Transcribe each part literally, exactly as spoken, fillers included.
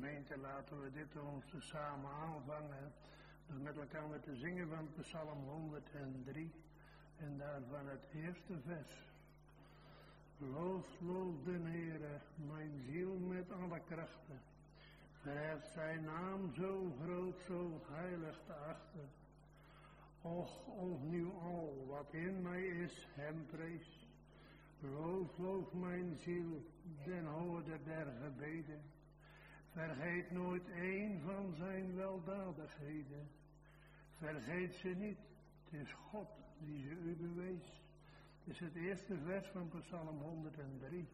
gemeente laten we dit ons samen aanvangen. Door met elkaar te zingen van Psalm honderddrie en daarvan het eerste vers. Loof, loof de Heere, mijn ziel met alle krachten. Verheft zijn naam zo groot, zo heilig te achten. Och, of nu al wat in mij is, hem prees. Loof, loof mijn ziel, den hoorder der gebeden. Vergeet nooit een van zijn weldadigheden. Vergeet ze niet, het is God die ze u bewees. Het is het eerste vers van Psalm honderddrie.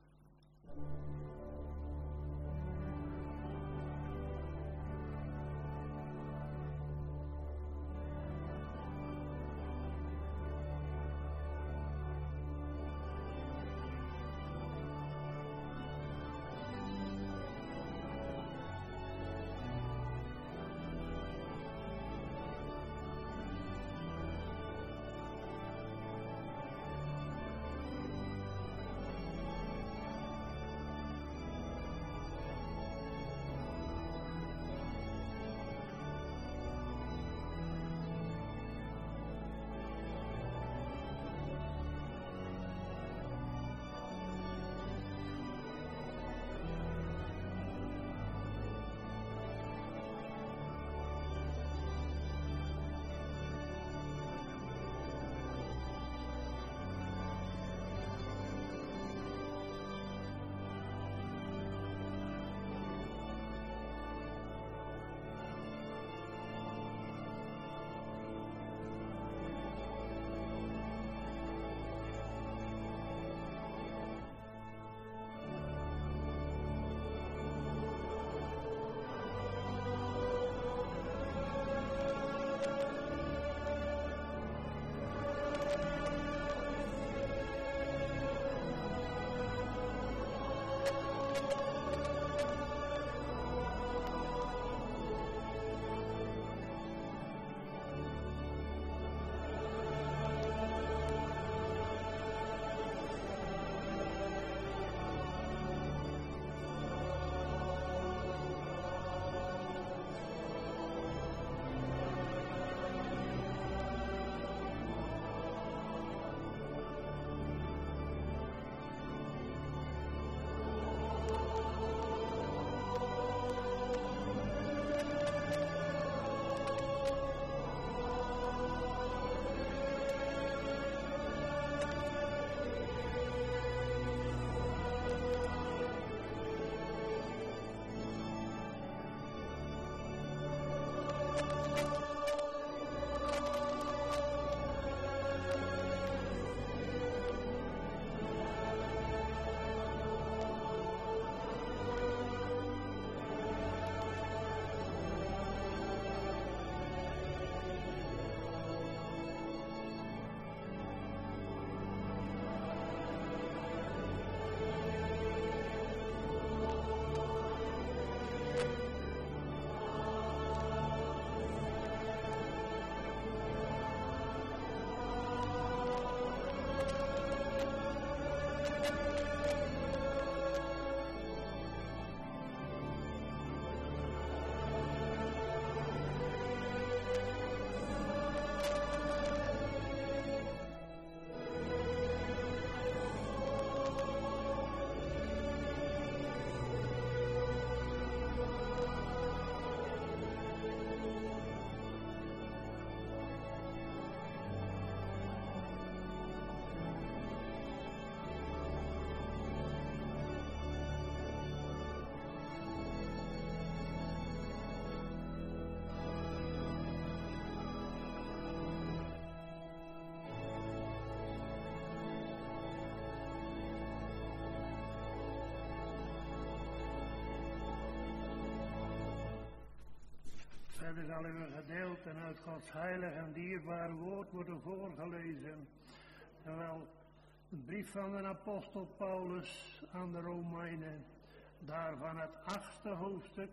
Verder zal u een gedeelte uit Gods heilig en dierbaar woord worden voorgelezen. Terwijl de brief van de apostel Paulus aan de Romeinen, daarvan het achtste hoofdstuk,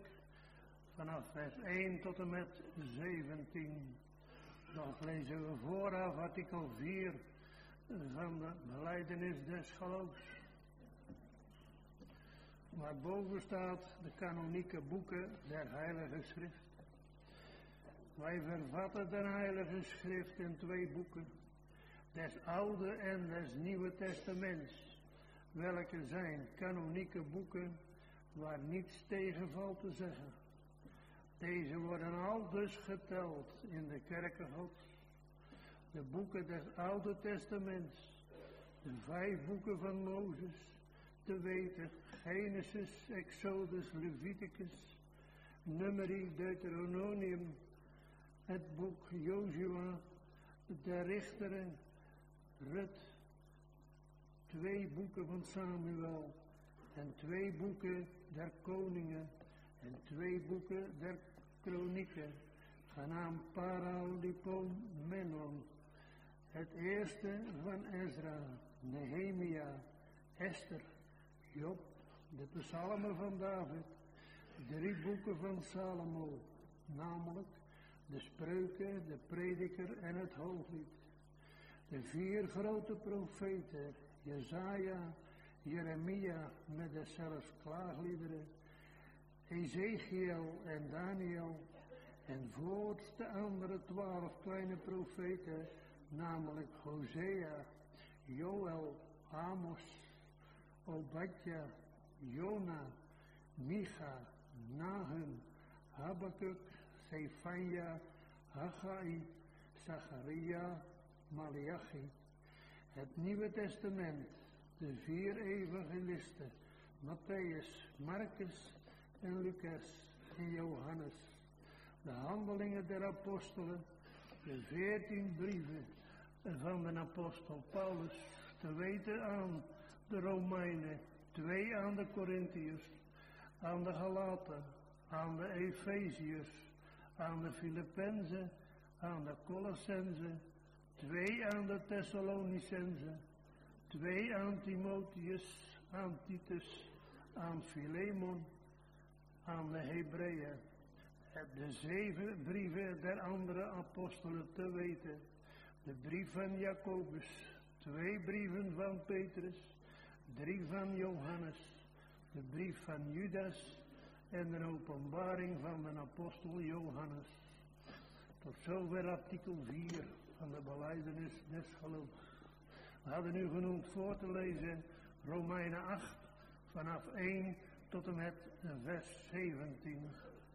vanaf vers één tot en met zeventien. Dan lezen we vooraf artikel vier van de belijdenis des geloofs. waar boven staat de kanonieke boeken der Heilige Schrift. Wij vervatten de Heilige Schrift in twee boeken, des Oude en des Nieuwe Testaments, welke zijn kanonieke boeken waar niets tegen valt te zeggen. Deze worden al dus geteld in de kerken Gods. De boeken des Oude Testaments, de vijf boeken van Mozes, te weten Genesis, Exodus, Leviticus, Numeri, Deuteronomium, het boek Jozua, de Richteren, Rut, twee boeken van Samuel en twee boeken der koningen en twee boeken der kronieken, genaamd Paralipomenon. Het eerste van Ezra, Nehemia, Esther, Job, de psalmen van David, drie boeken van Salomo, namelijk de Spreuken, de Prediker en het Hooglied. De vier grote profeten, Jesaja, Jeremia met de zelfs klaagliederen, Ezekiel en Daniel, en voorts de andere twaalf kleine profeten, namelijk Hosea, Joël, Amos, Obadja, Jona, Micha, Nahum, Habakuk, Zefania, Haggai, Zacharia, Malachi. Het Nieuwe Testament, de vier evangelisten, Matthäus, Marcus en Lucas en Johannes. De handelingen der apostelen, de veertien brieven van de apostel Paulus, te weten aan de Romeinen, twee aan de Corinthiërs, aan de Galaten, aan de Efeziërs, aan de Filippenzen, aan de Colossenzen, twee aan de Thessalonicenzen, twee aan Timotheus, aan Titus, aan Philemon, aan de Hebreeën. De zeven brieven der andere apostelen te weten, de brief van Jacobus, twee brieven van Petrus, drie van Johannes, de brief van Judas en de openbaring van de apostel Johannes. Tot zover artikel vier van de belijdenis des geloofs. We hadden nu genoemd voor te lezen Romeinen acht vanaf één tot en met vers zeventien.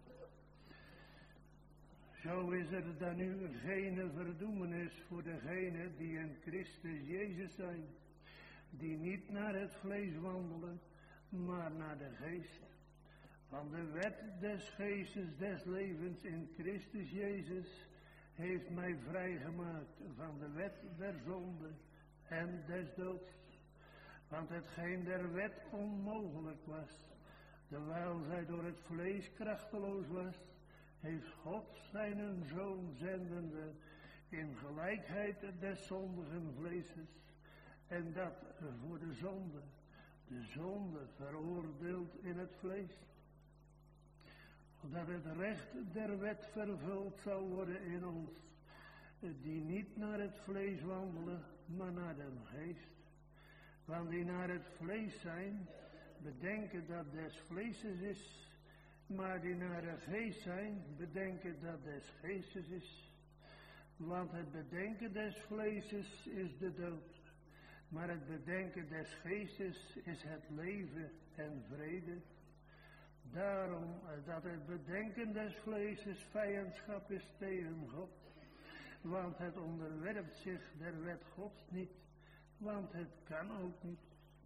Zo is er dan nu geen verdoemenis voor degenen die in Christus Jezus zijn, die niet naar het vlees wandelen, maar naar de geest. Want de wet des geestes des levens in Christus Jezus heeft mij vrijgemaakt van de wet der zonde en des doods. Want hetgeen der wet onmogelijk was, terwijl zij door het vlees krachteloos was, heeft God zijn Zoon zendende in gelijkheid des zondigen vleeses, en dat voor de zonde, de zonde veroordeeld in het vlees, dat het recht der wet vervuld zou worden in ons, die niet naar het vlees wandelen, maar naar de geest. Want die naar het vlees zijn, bedenken dat des vleeses is, maar die naar de geest zijn, bedenken dat des geestes is. Want het bedenken des vleeses is de dood, maar het bedenken des geestes is het leven en vrede. Daarom dat het bedenken des vleeses vijandschap is tegen God, want het onderwerpt zich der wet Gods niet, want het kan ook niet.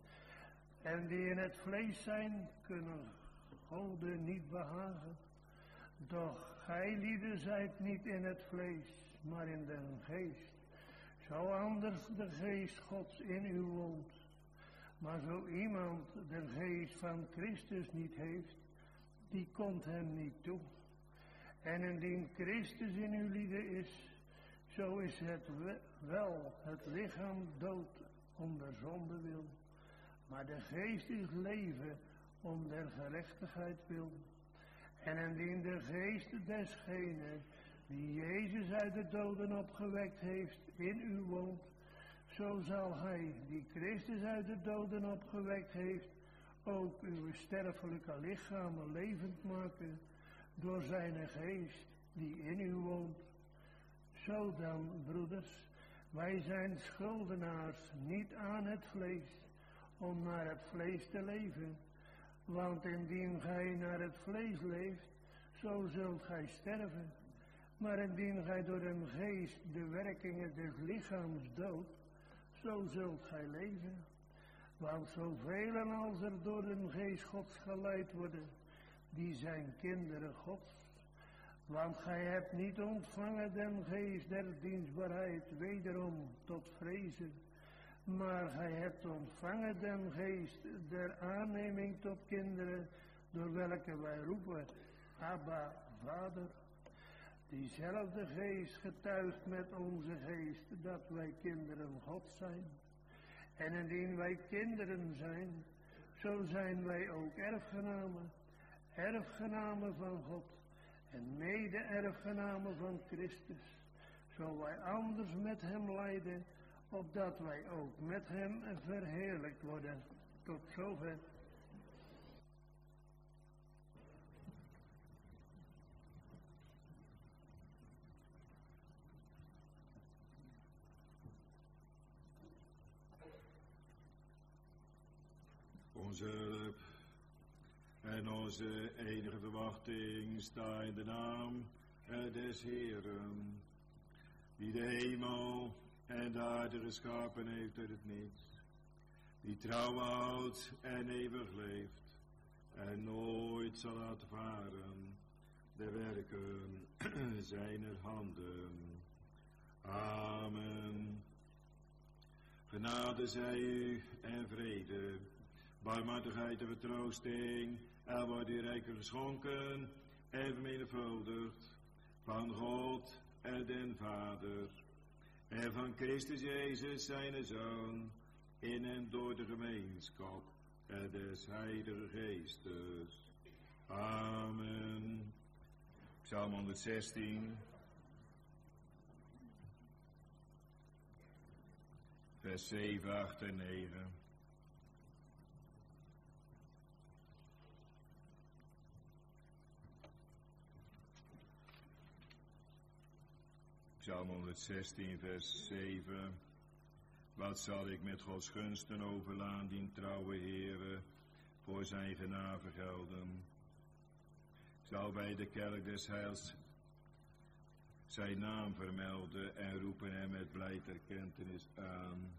En die in het vlees zijn, kunnen Gode niet behagen. Doch gij lieden zijt niet in het vlees, maar in de geest. Zo anders de geest Gods in u woont. Maar zo iemand de geest van Christus niet heeft, die komt hem niet toe. En indien Christus in uw lieden is, zo is het wel het lichaam dood om de zonde wil. Maar de geest is leven om der gerechtigheid wil. En indien de geest desgene die Jezus uit de doden opgewekt heeft in u woont, zo zal hij die Christus uit de doden opgewekt heeft ook uw sterfelijke lichamen levend maken door zijn geest die in u woont. Zo dan, broeders, wij zijn schuldenaars niet aan het vlees, om naar het vlees te leven. Want indien gij naar het vlees leeft, zo zult gij sterven. Maar indien gij door een geest de werkingen des lichaams doodt, zo zult gij leven. Want zoveel als er door een geest Gods geleid worden, die zijn kinderen Gods. Want gij hebt niet ontvangen den geest der dienstbaarheid wederom tot vrezen, maar gij hebt ontvangen den geest der aanneming tot kinderen, door welke wij roepen, Abba, Vader. Diezelfde geest getuigt met onze geest dat wij kinderen Gods zijn. En indien wij kinderen zijn, zo zijn wij ook erfgenamen, erfgenamen van God en mede-erfgenamen van Christus, zo wij anders met hem lijden, opdat wij ook met hem verheerlijkt worden. Tot zover. Onze hulp en onze enige verwachting sta in de naam des Heeren, die de hemel en de aarde geschapen heeft uit het niets, die trouw houdt en eeuwig leeft en nooit zal laten varen de werken zijner handen. Amen. Genade zij u en vrede, barmhartigheid en vertroosting, er wordt u rijkelijk geschonken en vermenigvuldigd van God en den Vader en van Christus Jezus zijn Zoon, in en door de gemeenschap des Heilige Geestes. Amen. Psalm honderdzestien, vers zeven, acht en negen. Psalm honderdzestien, vers zeven. Wat zal ik met Gods gunsten overlaan, dien trouwe Heere, voor zijn genade gelden? Ik zal bij de kerk des heils zijn naam vermelden en roepen hem met blijderkentenis aan.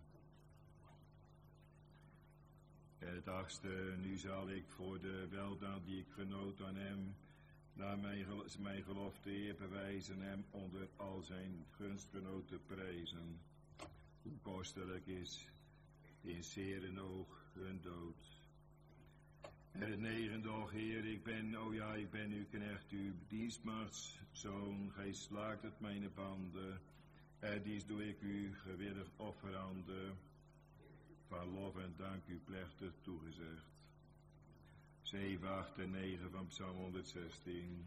Het achtste, nu zal ik voor de weldaad die ik genoot aan hem, naar mijn, mijn gelofte eer bewijzen, hem onder al zijn gunstgenoten prijzen. Hoe kostelijk is in zere oog hun dood. En het negende, och Heer, ik ben, o ja, ik ben uw knecht, uw dienstmachtszoon, gij slaakt het mijn banden, en dies doe ik u gewillig offerande, van lof en dank u plechtig toegezegd. zeven, acht en negen van Psalm honderdzestien.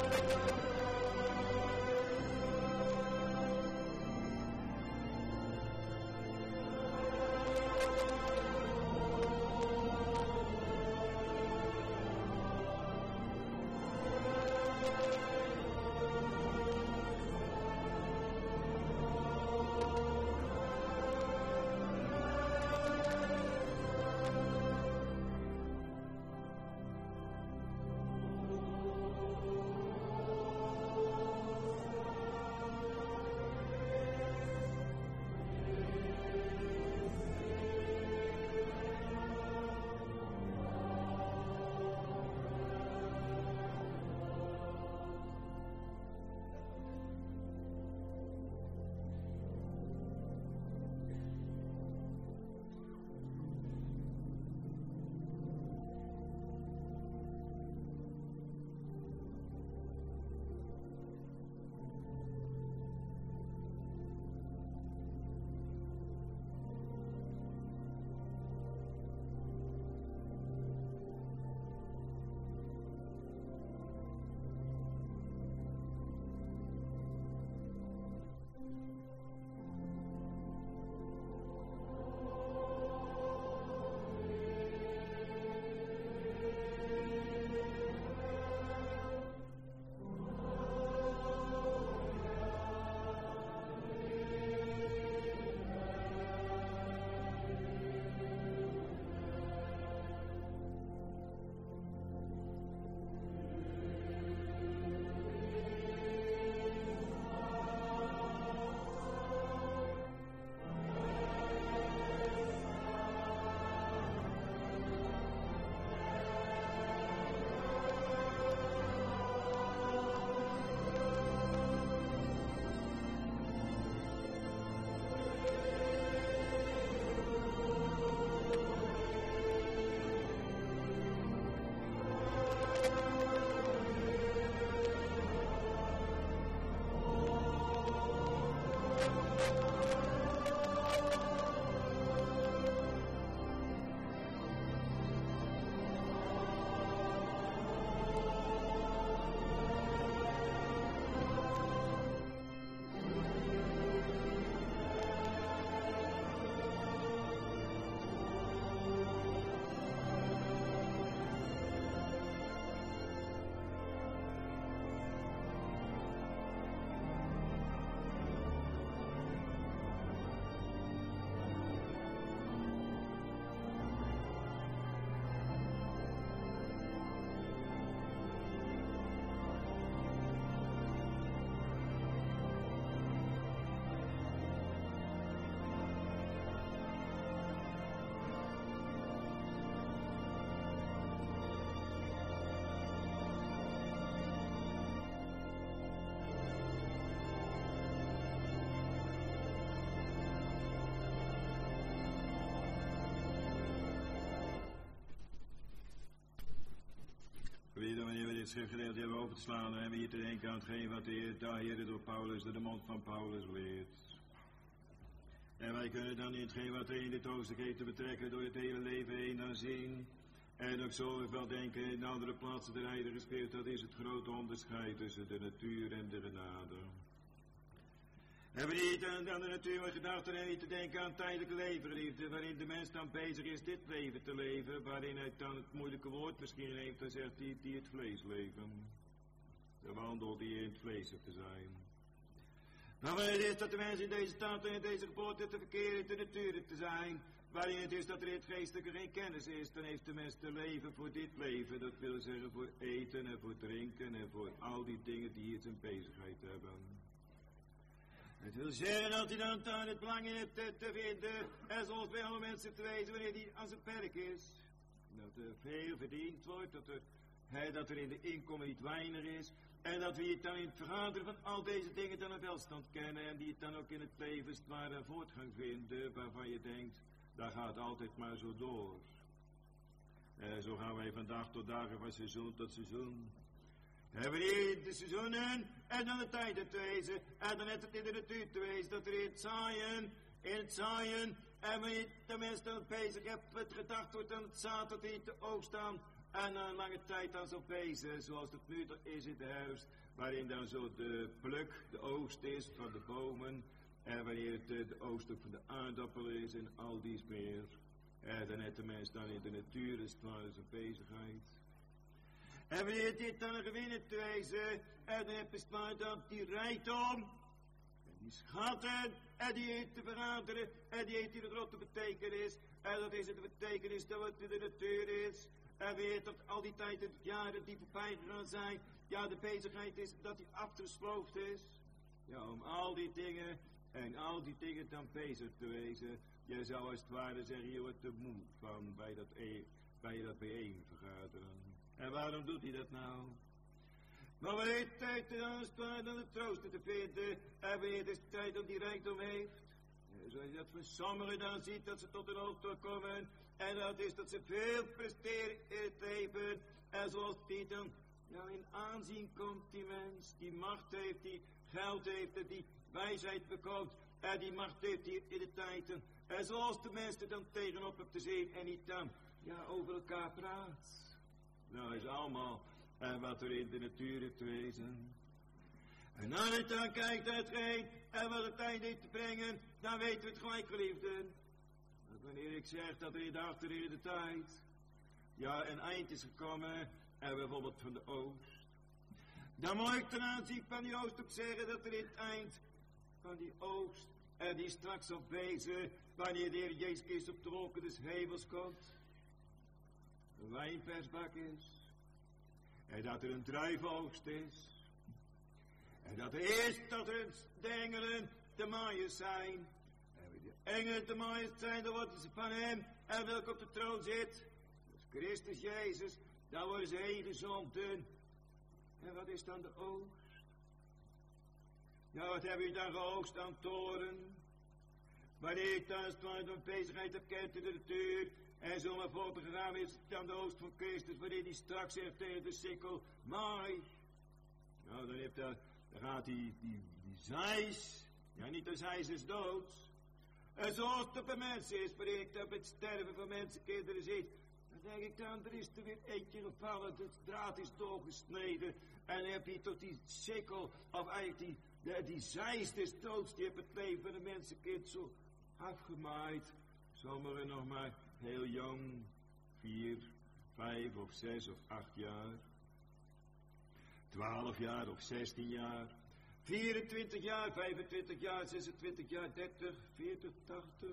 dit schriftgedeelte hebben open te slaan en we hier te denken aan hetgeen wat de Heer, daar Heer door Paulus, door de mond van Paulus leert. En wij kunnen dan in hetgeen wat er in dit hoofdstuk heeft te betrekken door het hele leven heen dan zien. En ook zo wel denken in andere plaatsen de rijder gespeeld, dat is het grote onderscheid tussen de natuur en de genade. Hebben we niet aan, aan de natuur en gedachten en niet te denken aan tijdelijke levenliefde, waarin de mens dan bezig is dit leven te leven, waarin hij dan het moeilijke woord misschien heeft, dan zegt hij die het vlees leven. De wandel die in het vlees te zijn. Maar wanneer het is dat de mens in deze stand en in deze geboorte te verkeren in de natuur te zijn, waarin het is dat er in het geestelijke geen kennis is, dan heeft de mens te leven voor dit leven. Dat wil zeggen voor eten en voor drinken en voor al die dingen die hier zijn bezigheid hebben. Het wil zeggen dat hij dan aan het belang in het te, te vinden en zoals bij alle mensen te wezen wanneer hij aan zijn werk is. Dat er veel verdiend wordt, dat er, he, dat er in de inkomen niet weinig is. En dat we het dan in het vergaderen van al deze dingen dan een welstand kennen en die het dan ook in het leven maar een voortgang vinden waarvan je denkt, dat gaat altijd maar zo door. En zo gaan wij van dag tot dag van seizoen tot seizoen. Hebben we de seizoenen en dan de tijden te wezen en dan net het in de natuur te wezen, dat er in het zaaien, in het zaaien en wanneer de mens dan bezig hebt, het gedacht wordt aan het zaad dat hij te oogst aan, En na een lange tijd dan zo bezig, zoals het nu is in de herfst, waarin dan zo de pluk, de oogst is van de bomen, en wanneer het de oogst ook van de aardappel is en al dies meer. En dan heeft de mens dan in de natuur, is klaar zijn bezigheid. En wanneer dit dan gewinnen te wezen, en dan heb je spaar dan die rijkdom, en die schatten, en die heeft te veranderen, en die heeft die de grote betekenis, en dat is het de betekenis dat wat in de natuur is. En weet dat al die tijd en jaren die voorbij gegaan zijn, ja, de bezigheid is dat die afgesloofd is. Ja, om al die dingen en al die dingen dan bezig te wezen. Je zou als het ware zeggen, je wordt te moe van bij dat, e bij dat bijeenvergaderen. En waarom doet hij dat nou? Maar wanneer het tijd is als het ware om de troosten te vinden, en wanneer het is tijd om die rijkdom heeft. Ja, zoals je dat van sommigen dan ziet, dat ze tot een hoogte komen. En dat is dat ze veel presteren in het leven. En zoals die dan nou in aanzien komt, die mens, die macht heeft, die geld heeft, en die wijsheid bekomt. En die macht heeft hier in de tijden. En zoals de mensen dan tegenop hebt te zien en niet dan, ja, over elkaar praat. Nou, is allemaal en wat er in de natuur is te wezen. En als je dan kijkt uitgeen en wat het einde heeft te brengen, dan weten we het gelijk, geliefden. Wanneer ik zeg dat er in de achterliggende tijd, ja, een eind is gekomen, en bijvoorbeeld van de oogst, dan moet ik ten aanzien van die oogst ook zeggen dat er in het eind van die oogst, en die straks zal wezen, wanneer de Heer Jezus Christus op de wolken des hemels komt, een wijnpersbak is, en dat er een druivenoogst is, en dat er eerst dat er de engelen de maaiers zijn. Engelen te maaien zijn, dan worden ze van hem, en welke op de troon zit, dat is Christus Jezus, daar worden ze heen gezonden. En wat is dan de oogst? Ja, wat hebben we dan geoogst aan toren? Wanneer ik dan een bezigheid heb kent in de natuur, en zo maar voort te gegaan is dan de oogst van Christus, wanneer die straks zegt tegen de sikkel, maai. Nou, dan, heeft dat, dan gaat die, die, die zeis, ja, niet de zeis is doods. En zoals het bij mensen is, wanneer ik dat met sterven van mensenkinderen ziet, dan denk ik dan, er is er weer eentje gevallen, de draad is doorgesneden, en dan heb je tot die sikkel, of eigenlijk die, die, die zeis des doods, die heeft het leven van een mensenkind zo afgemaaid. Sommigen nog maar heel jong, vier, vijf of zes of acht jaar, twaalf jaar of zestien jaar. vierentwintig jaar, vijfentwintig jaar, zesentwintig jaar, dertig, veertig, tachtig.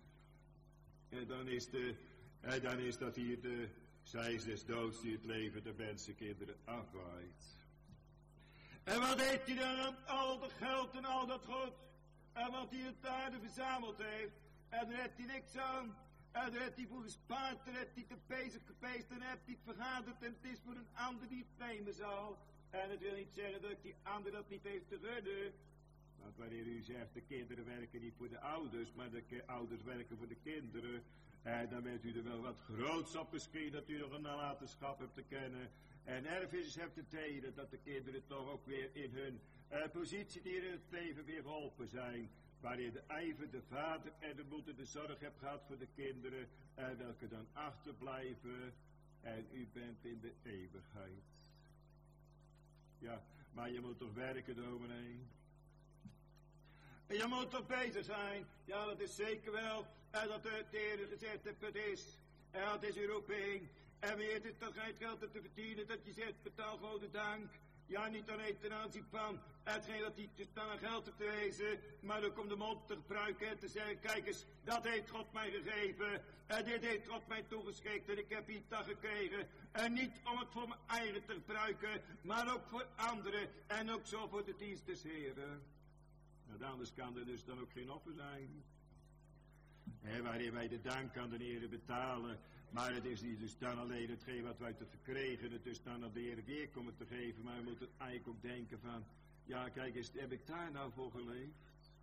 En dan is, de, en dan is dat hier de zeis des doods die het leven der mensenkinderen afwaait. En wat heeft hij dan aan al dat geld en al dat goed? En wat hij het aarde verzameld heeft? En daar heeft hij niks aan. En daar heeft hij voor gespaard, daar heeft hij te bezig geweest, en heeft hij het vergaderd, en het is voor een ander die het nemen zal. En het wil niet zeggen dat die ander dat niet heeft te gunnen. Want wanneer u zegt, de kinderen werken niet voor de ouders, maar de ouders werken voor de kinderen. En dan bent u er wel wat groots op misschien, dat u nog een nalatenschap hebt te kennen. En erfenis hebt te delen, dat de kinderen toch ook weer in hun uh, positie hier in het leven weer geholpen zijn. Waarin de ijver, de vader en de moeder de zorg hebt gehad voor de kinderen. En welke dan achterblijven. En u bent in de eeuwigheid. Ja, maar je moet toch werken, dominee? En je moet toch bezig zijn? Ja, dat is zeker wel. En dat de Heer gezegd heeft, het is. En dat is uw roeping. En weet het, dat gij het geld hebt te verdienen, dat je zegt, betaal gewoon de dank. Ja, niet alleen ten aanzien van hetgeen dat hij dan aan geld hebt te wezen, maar ook om de mond te gebruiken en te zeggen, kijk eens, dat heeft God mij gegeven. En dit heeft God mij toegeschikt en ik heb hier dat gekregen. En niet om het voor mijn eigen te gebruiken, maar ook voor anderen en ook zo voor de dienst des Heren. Want anders kan er dus dan ook geen offer zijn. He, waarin wij de dank aan de Heer betalen. Maar het is niet dus dan alleen hetgeen wat wij te verkregen, het is dan aan de Heer weer komen te geven. Maar we moeten eigenlijk ook denken van, ja kijk eens, heb ik daar nou voor geleefd?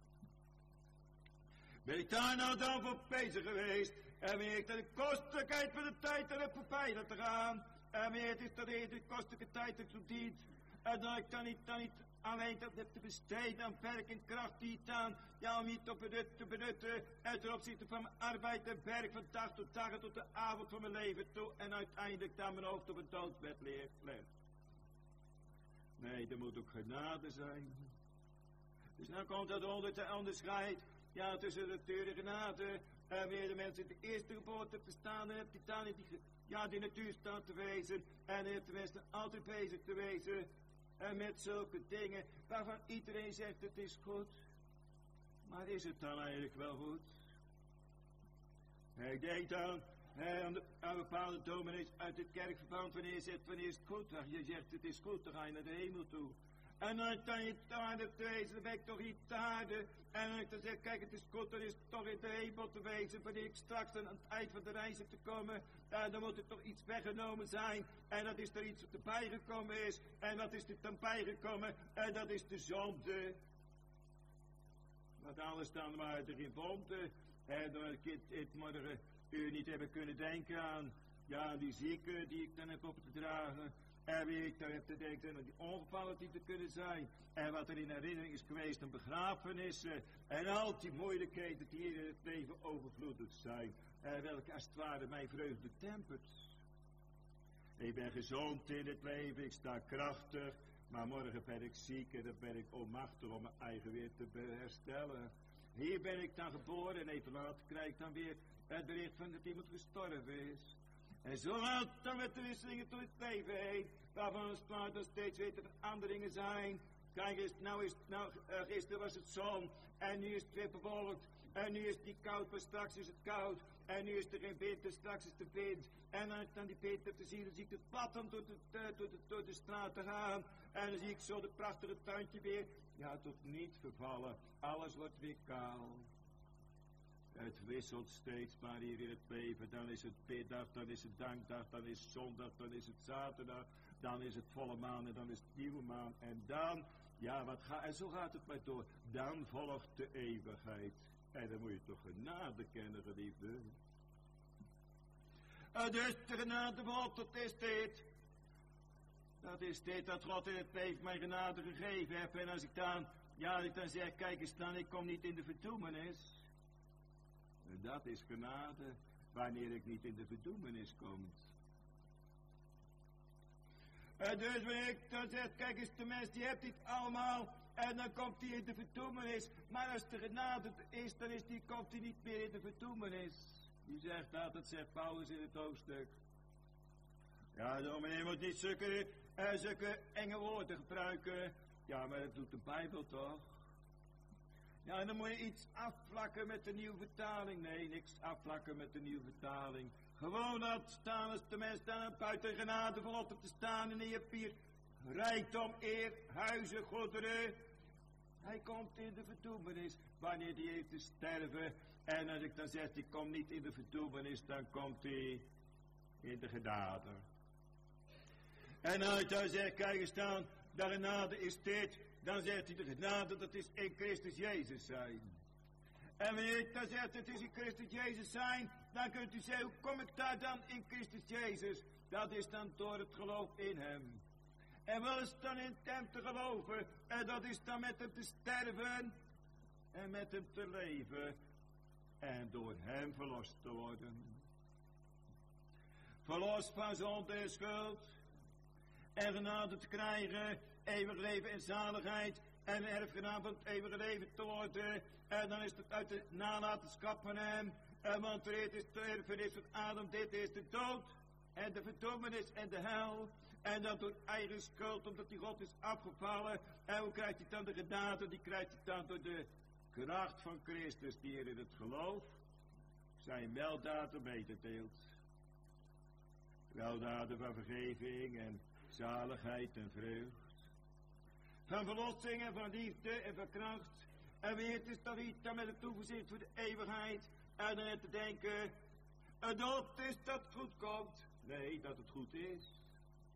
Ben ik daar nou dan voor bezig geweest? En weet ik dat de kostelijkheid van de tijd er heb voorbij laten gaan? En weet ik dat de kostelijke tijd ik zo dient? En dat ik dan niet, dan niet alleen dat het te besteden aan werk en kracht die het aan, ja, om je te benutten, te benutten, en ten opzichte van mijn arbeid en werk van dag tot dag en tot de avond van mijn leven toe, en uiteindelijk dan mijn hoofd op het doodbed legt. Nee, er moet ook genade zijn. Dus nou komt dat onder te onderscheid, ja, tussen de natuurlijke genade en weer de mensen de eerste geboorte verstaan en die dan in die, ja, die natuurstaat te wezen, en heeft de mensen altijd bezig te wezen, en met zulke dingen waarvan iedereen zegt het is goed. Maar is het dan eigenlijk wel goed? Ik denk dan he, aan, de, aan bepaalde dominees uit het kerkverband, wanneer je zegt wanneer is het goed? Je zegt het is goed, dan ga je naar de hemel toe. En dan kan je te aarde te wezen, dan ben ik toch iets te aarde. En dan dan zeg ik, kijk het is goed, dan is het toch in de hemel te wezen. Wanneer ik straks aan het eind van de reis heb te komen, dan, dan moet er toch iets weggenomen zijn. En dat is er iets wat erbij gekomen is. En dat is er dan bijgekomen. En dat is de zonde. Want alles dan maar erin vond. En dan ik het, het morgen u niet hebben kunnen denken aan, ja, die zieken die ik dan heb op te dragen. En wie ik daar heb te denken aan die ongevallen die er kunnen zijn. En wat er in herinnering is geweest aan begrafenissen. En al die moeilijkheden die hier in het leven overvloedig zijn. En welke als het ware mijn vreugde tempert. Ik ben gezond in het leven, ik sta krachtig. Maar morgen ben ik ziek en dan ben ik onmachtig om mijn eigen weer te herstellen. Hier ben ik dan geboren en even later krijg ik dan weer het bericht van dat iemand gestorven is. En zo gaat het dan met de wisselingen door het leven heen, waarvan het maar dan steeds weer veranderingen zijn. Kijk eens, nou is het, nou, uh, gisteren was het zon, en nu is het weer bewolkt, en nu is het niet koud, maar straks is het koud, en nu is er geen wind, en straks is er wind. En als ik dan die wind heb te zien, dan zie ik het pad om door de, uh, door, de, door de straat te gaan, en dan zie ik zo de prachtige tuintje weer, ja, tot niet vervallen, alles wordt weer kaal. Het wisselt steeds maar hier in het leven. Dan is het biddag, dan is het dankdag, dan is het zondag, dan is het zaterdag, dan is het volle maan en dan is het nieuwe maan. En dan, ja, wat gaat, en zo gaat het maar door. Dan volgt de eeuwigheid. En dan moet je toch genade kennen, geliefde. En dus de genade God, dat is dit. Dat is dit dat God in het leven mij genade gegeven heeft. En als ik dan, ja, als ik dan zeg, kijk eens dan, ik kom niet in de verdoemenis. Dat is genade, wanneer ik niet in de verdoemenis kom. En dus wanneer ik dan zeg, kijk eens, de mens die hebt dit allemaal, en dan komt hij in de verdoemenis. Maar als de genade is, dan is die, komt hij niet meer in de verdoemenis. Die zegt dat, dat zegt Paulus in het hoofdstuk. Ja, dominee moet niet zulke, uh, zulke enge woorden gebruiken. Ja, maar dat doet de Bijbel toch? Ja, en dan moet je iets afvlakken met de nieuwe vertaling. Nee, niks afvlakken met de nieuwe vertaling. Gewoon dat staan als de mens dan buiten genade van op te staan en in je vier rijkdom, eer, huizen, goederen. Hij komt in de verdoemenis wanneer hij heeft te sterven. En als ik dan zeg, ik kom niet in de verdoemenis, dan komt hij in de genade. En als ik dan zeg, kijk eens dan, de genade is dit. Dan zegt hij de genade, dat is in Christus Jezus zijn. En wanneer ik dan zegt, het is in Christus Jezus zijn, dan kunt u zeggen, hoe kom ik daar dan in Christus Jezus? Dat is dan door het geloof in hem. En wat is dan in hem te geloven? En dat is dan met hem te sterven en met hem te leven en door hem verlost te worden. Verlost van zonde en schuld en genade te krijgen, eeuwig leven en zaligheid en erfgenaam van het eeuwige leven te worden. En dan is het uit de nalatenschap van hem. En want dit is de erfenis van Adam, dit is de dood en de verdoemenis en de hel. En dat door eigen schuld, omdat die God is afgevallen. En hoe krijgt hij dan de genade? Die krijgt hij dan door de kracht van Christus, die er in het geloof zijn weldaden mededeelt. Weldaden van vergeving en zaligheid en vreugd. Van verlossing en van liefde en van kracht. En wie het is dan iets dan met het toegezicht voor de eeuwigheid. En dan te denken, en dat is dat het goed komt. Nee, dat het goed is.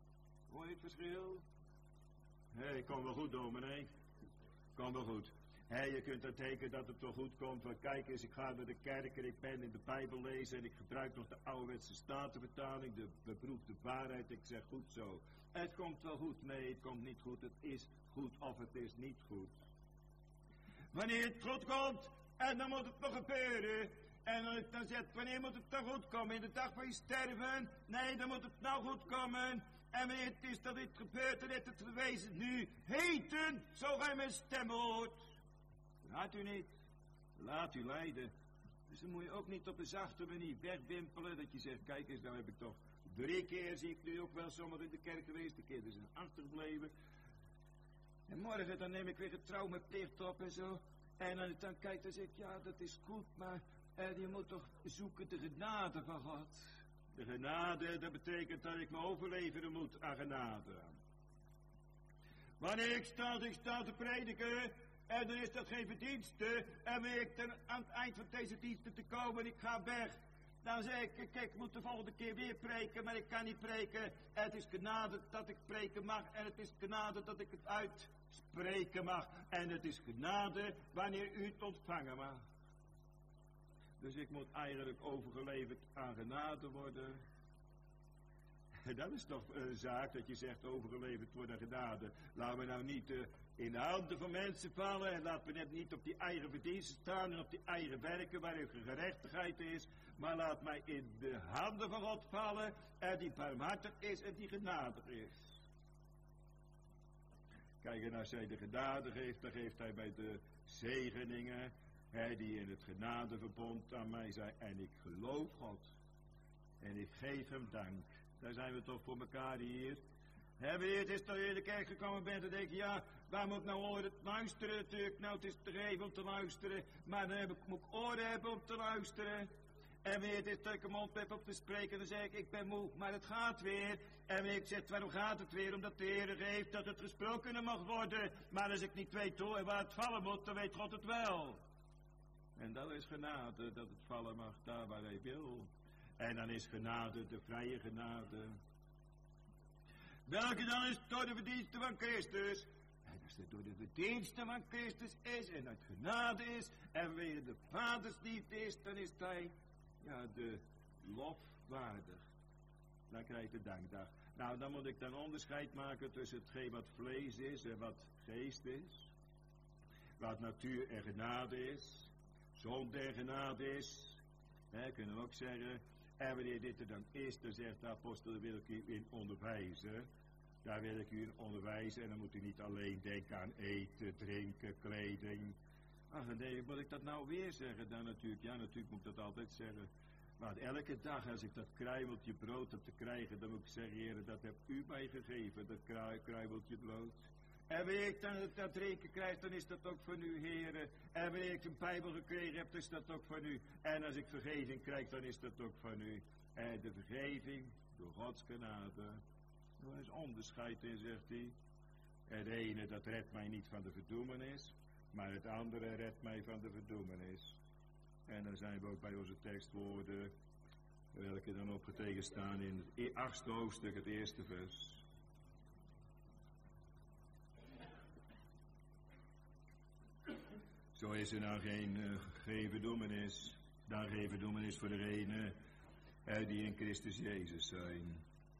Hoor je het verschil? Hé, hey, kom wel goed, dominee. Kom wel goed. He, je kunt dan denken dat het toch goed komt. Want kijk eens, ik ga naar de kerk en ik ben in de Bijbel lezen. En ik gebruik nog de ouderwetse statenvertaling, de beproefde waarheid. Ik zeg goed zo. Het komt wel goed. Nee, het komt niet goed. Het is goed of het is niet goed. Wanneer het goed komt, en dan moet het nog gebeuren. En dan, dan zegt, wanneer moet het dan goed komen? In de dag van je sterven? Nee, dan moet het nou goed komen. En wanneer het is dat dit gebeurt, dan heeft het gewezen nu. Heten, zo gij mijn stem hoort. Laat u niet. Laat u leiden. Dus dan moet je ook niet op een zachte manier wegwimpelen. Dat je zegt, kijk eens, nou heb ik toch drie keer, zie ik nu ook wel zomaar in de kerk geweest. Een keer dus achtergebleven. En morgen dan neem ik weer getrouw mijn plicht op en zo. En dan, dan kijk, dan zeg ik, ja, dat is goed, maar eh, je moet toch zoeken de genade van God. De genade, dat betekent dat ik me overleveren moet aan genade. Wanneer ik sta, ik sta te prediken, en dan is dat geen verdienste, en wanneer ik dan aan het eind van deze diensten te komen, ik ga weg, dan zeg ik, kijk, ik moet de volgende keer weer preken, maar ik kan niet preken. En het is genade dat ik preken mag, en het is genade dat ik het uitspreken mag, en het is genade wanneer u het ontvangen mag. Dus ik moet eigenlijk overgeleverd aan genade worden. Dat is toch een zaak dat je zegt overgeleverd worden aan genade. Laten we nou niet uh, in de handen van mensen vallen. En laten we net niet op die eigen verdiensten staan en op die eigen werken waar er gerechtigheid is. Maar laat mij in de handen van God vallen. En die barmhartig is en die genadig is. Kijk, en als hij de genade geeft, dan geeft hij bij de zegeningen. Hij die in het genadeverbond aan mij zei, en ik geloof God. En ik geef hem dank. Daar zijn we toch voor elkaar hier. He, wanneer het is dat je in de kerk gekomen bent, dan denk je, ja, waar moet ik nou oren luisteren natuurlijk? Nou, het is te geven om te luisteren, maar dan heb ik, moet ik oren hebben om te luisteren. En wanneer het is dat ik een mond heb om te spreken, dan zeg ik, ik ben moe, maar het gaat weer. En wanneer ik zeg, waarom gaat het weer? Omdat de Heer geeft dat het gesproken mag worden. Maar als ik niet weet hoe en waar het vallen moet, dan weet God het wel. En dat is genade, dat het vallen mag daar waar hij wil. En dan is genade de vrije genade. Welke dan is door de verdiensten van Christus. En als het door de verdiensten van Christus is en het genade is. En weer de vadersliefde is, dan is hij ja, de lofwaardig. Dan krijg je de dankdag. Nou, dan moet ik dan onderscheid maken tussen hetgeen wat vlees is en wat geest is. Wat natuur en genade is. Zonde en genade is. Hè, kunnen we ook zeggen. En wanneer dit er dan is, dan zegt de apostel, daar wil ik u in onderwijzen. Daar wil ik u in onderwijzen. En dan moet u niet alleen denken aan eten, drinken, kleding. Ach nee, moet ik dat nou weer zeggen? Dan natuurlijk, ja natuurlijk moet ik dat altijd zeggen. Maar elke dag als ik dat kruimeltje brood heb te krijgen, dan moet ik zeggen, Heer, dat hebt u mij gegeven, dat kruimeltje brood. En wanneer ik dan dat drinken krijg, dan is dat ook van u, heren. En wanneer ik een Bijbel gekregen heb, dan is dat ook van u. En als ik vergeving krijg, dan is dat ook van u. En de vergeving door Gods genade. Er is onderscheid in, zegt hij. Het ene, dat redt mij niet van de verdoemenis. Maar het andere redt mij van de verdoemenis. En dan zijn we ook bij onze tekstwoorden, welke dan opgetekend staan in het achtste hoofdstuk, het eerste vers. Zo is er nou geen, uh, geen verdoemenis, dan geen verdoemenis voor degenen uh, die in Christus Jezus zijn.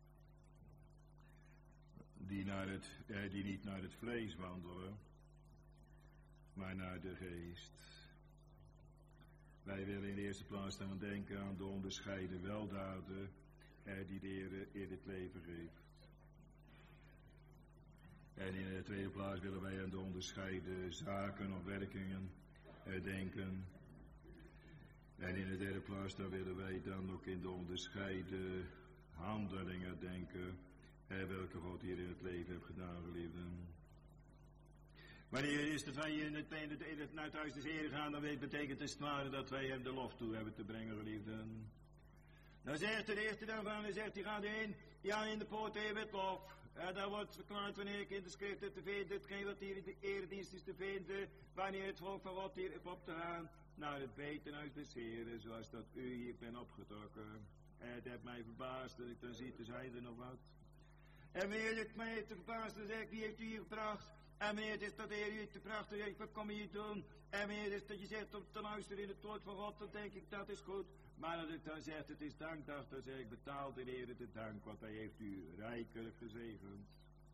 Die, naar het, uh, die niet naar het vlees wandelen, maar naar de geest. Wij willen in de eerste plaats dan denken aan de onderscheiden weldaden uh, die de Heer in het leven geeft. En in de tweede plaats willen wij aan de onderscheiden zaken of werkingen uh, denken. En in de derde plaats dan willen wij dan ook in de onderscheiden handelingen denken, uh, welke God hier in het leven heeft gedaan, geliefden. Wanneer is dat wij in het, in het, in het, naar het huis des Heeren gaan, dan weet, betekent het ware dat wij hem de lof toe hebben te brengen, geliefden. Dan zegt de eerste daarvan, dan zegt hij, gaat in, ja, in de poort Heer met lof. Ja, daar wordt verklaard wanneer ik in de schrift te vinden, hetgeen wat hier in de eredienst is te vinden, wanneer het volk van God hier heeft op te gaan, naar het betenhuis des Heeren, zoals dat u hier bent opgetrokken. En het heeft mij verbaasd dat ik dan zie, er zijn er nog wat. En wanneer het mij te verbaasd, dan zeg ik, wie heeft u hier gebracht? En wanneer het is dat de Heer u te vraagt, wat kom je hier doen? En wanneer het is dat je zegt om te luisteren in het woord van God, dan denk ik dat is goed. Maar als ik dan zeg het is dankdag, dan zeg ik betaal de Heer de dank, want hij heeft u rijkelijk gezegend.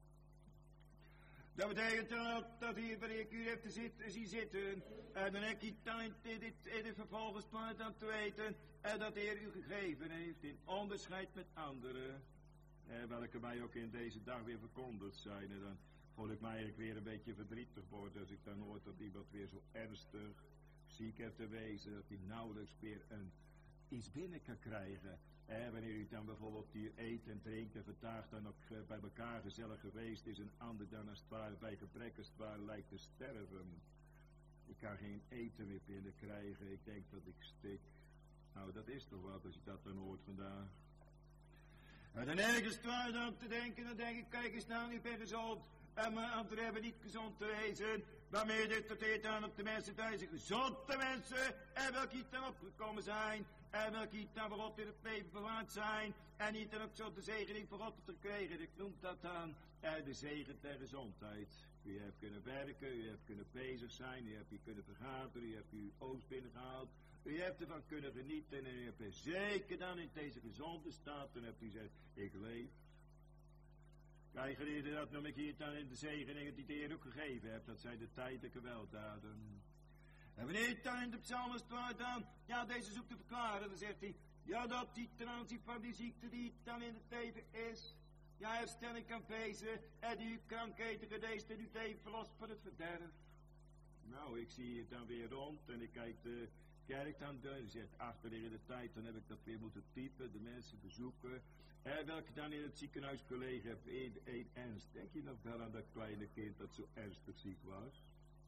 Dat betekent dan ook dat hier wanneer ik u heb te zitten, zie zitten. En dan heb ik dan in het vervolgens dan te weten. En dat de Heer u gegeven heeft in onderscheid met anderen. Eh, welke mij ook in deze dag weer verkondigd zijn. En dan voel ik mij eigenlijk weer een beetje verdrietig worden. Als ik dan hoor dat iemand weer zo ernstig ziek heeft te wezen. Dat hij nauwelijks meer een, iets binnen kan krijgen. Eh, wanneer u dan bijvoorbeeld hier eet en drinkt en vertaagt dan ook uh, bij elkaar gezellig geweest is. Een ander dan als het ware bij gebrek als het ware lijkt te sterven. Ik kan geen eten meer binnen krijgen. Ik denk dat ik stik. Nou, dat is toch wat als je dat dan hoort vandaag. En dan ergens het ware dan te denken, dan denk ik, kijk eens nou, ik ben gezond. En mijn anderen hebben niet gezond te wezen. Waarmee dit tot eet aan op de mensen thuis. Gezonde mensen. En welke niet dan opgekomen zijn. En welke niet dan voor God in het leven bewaard zijn. En niet dan ook zo de zegening voor God te krijgen. Ik noem dat dan eh, de zegen der gezondheid. U hebt kunnen werken, u hebt kunnen bezig zijn. U hebt hier kunnen vergaderen, u hebt uw oogst binnengehaald. U hebt ervan kunnen genieten. En u hebt er zeker dan in deze gezonde staat. En hebt u gezegd, ik leef. Kijk, geleerde dat noem ik hier dan in de zegeningen die de Heer ook gegeven hebt. Dat zijn de tijdelijke weldaden. En wanneer het dan in de psalmen staat dan, ja, deze zoekt te verklaren, dan zegt hij, ja, dat die ten aanzien van die ziekte die dan in het leven is, ja, herstelling kan wezen, en die u krankheden geneest en u leven verlost van het verderf. Nou, ik zie het dan weer rond en ik kijk de kerk dan door en zegt, achter in de tijd, dan heb ik dat weer moeten typen, de mensen bezoeken. En welke dan in het ziekenhuis gelegen heb, in één ernst. Denk je nog wel aan dat kleine kind dat zo ernstig ziek was?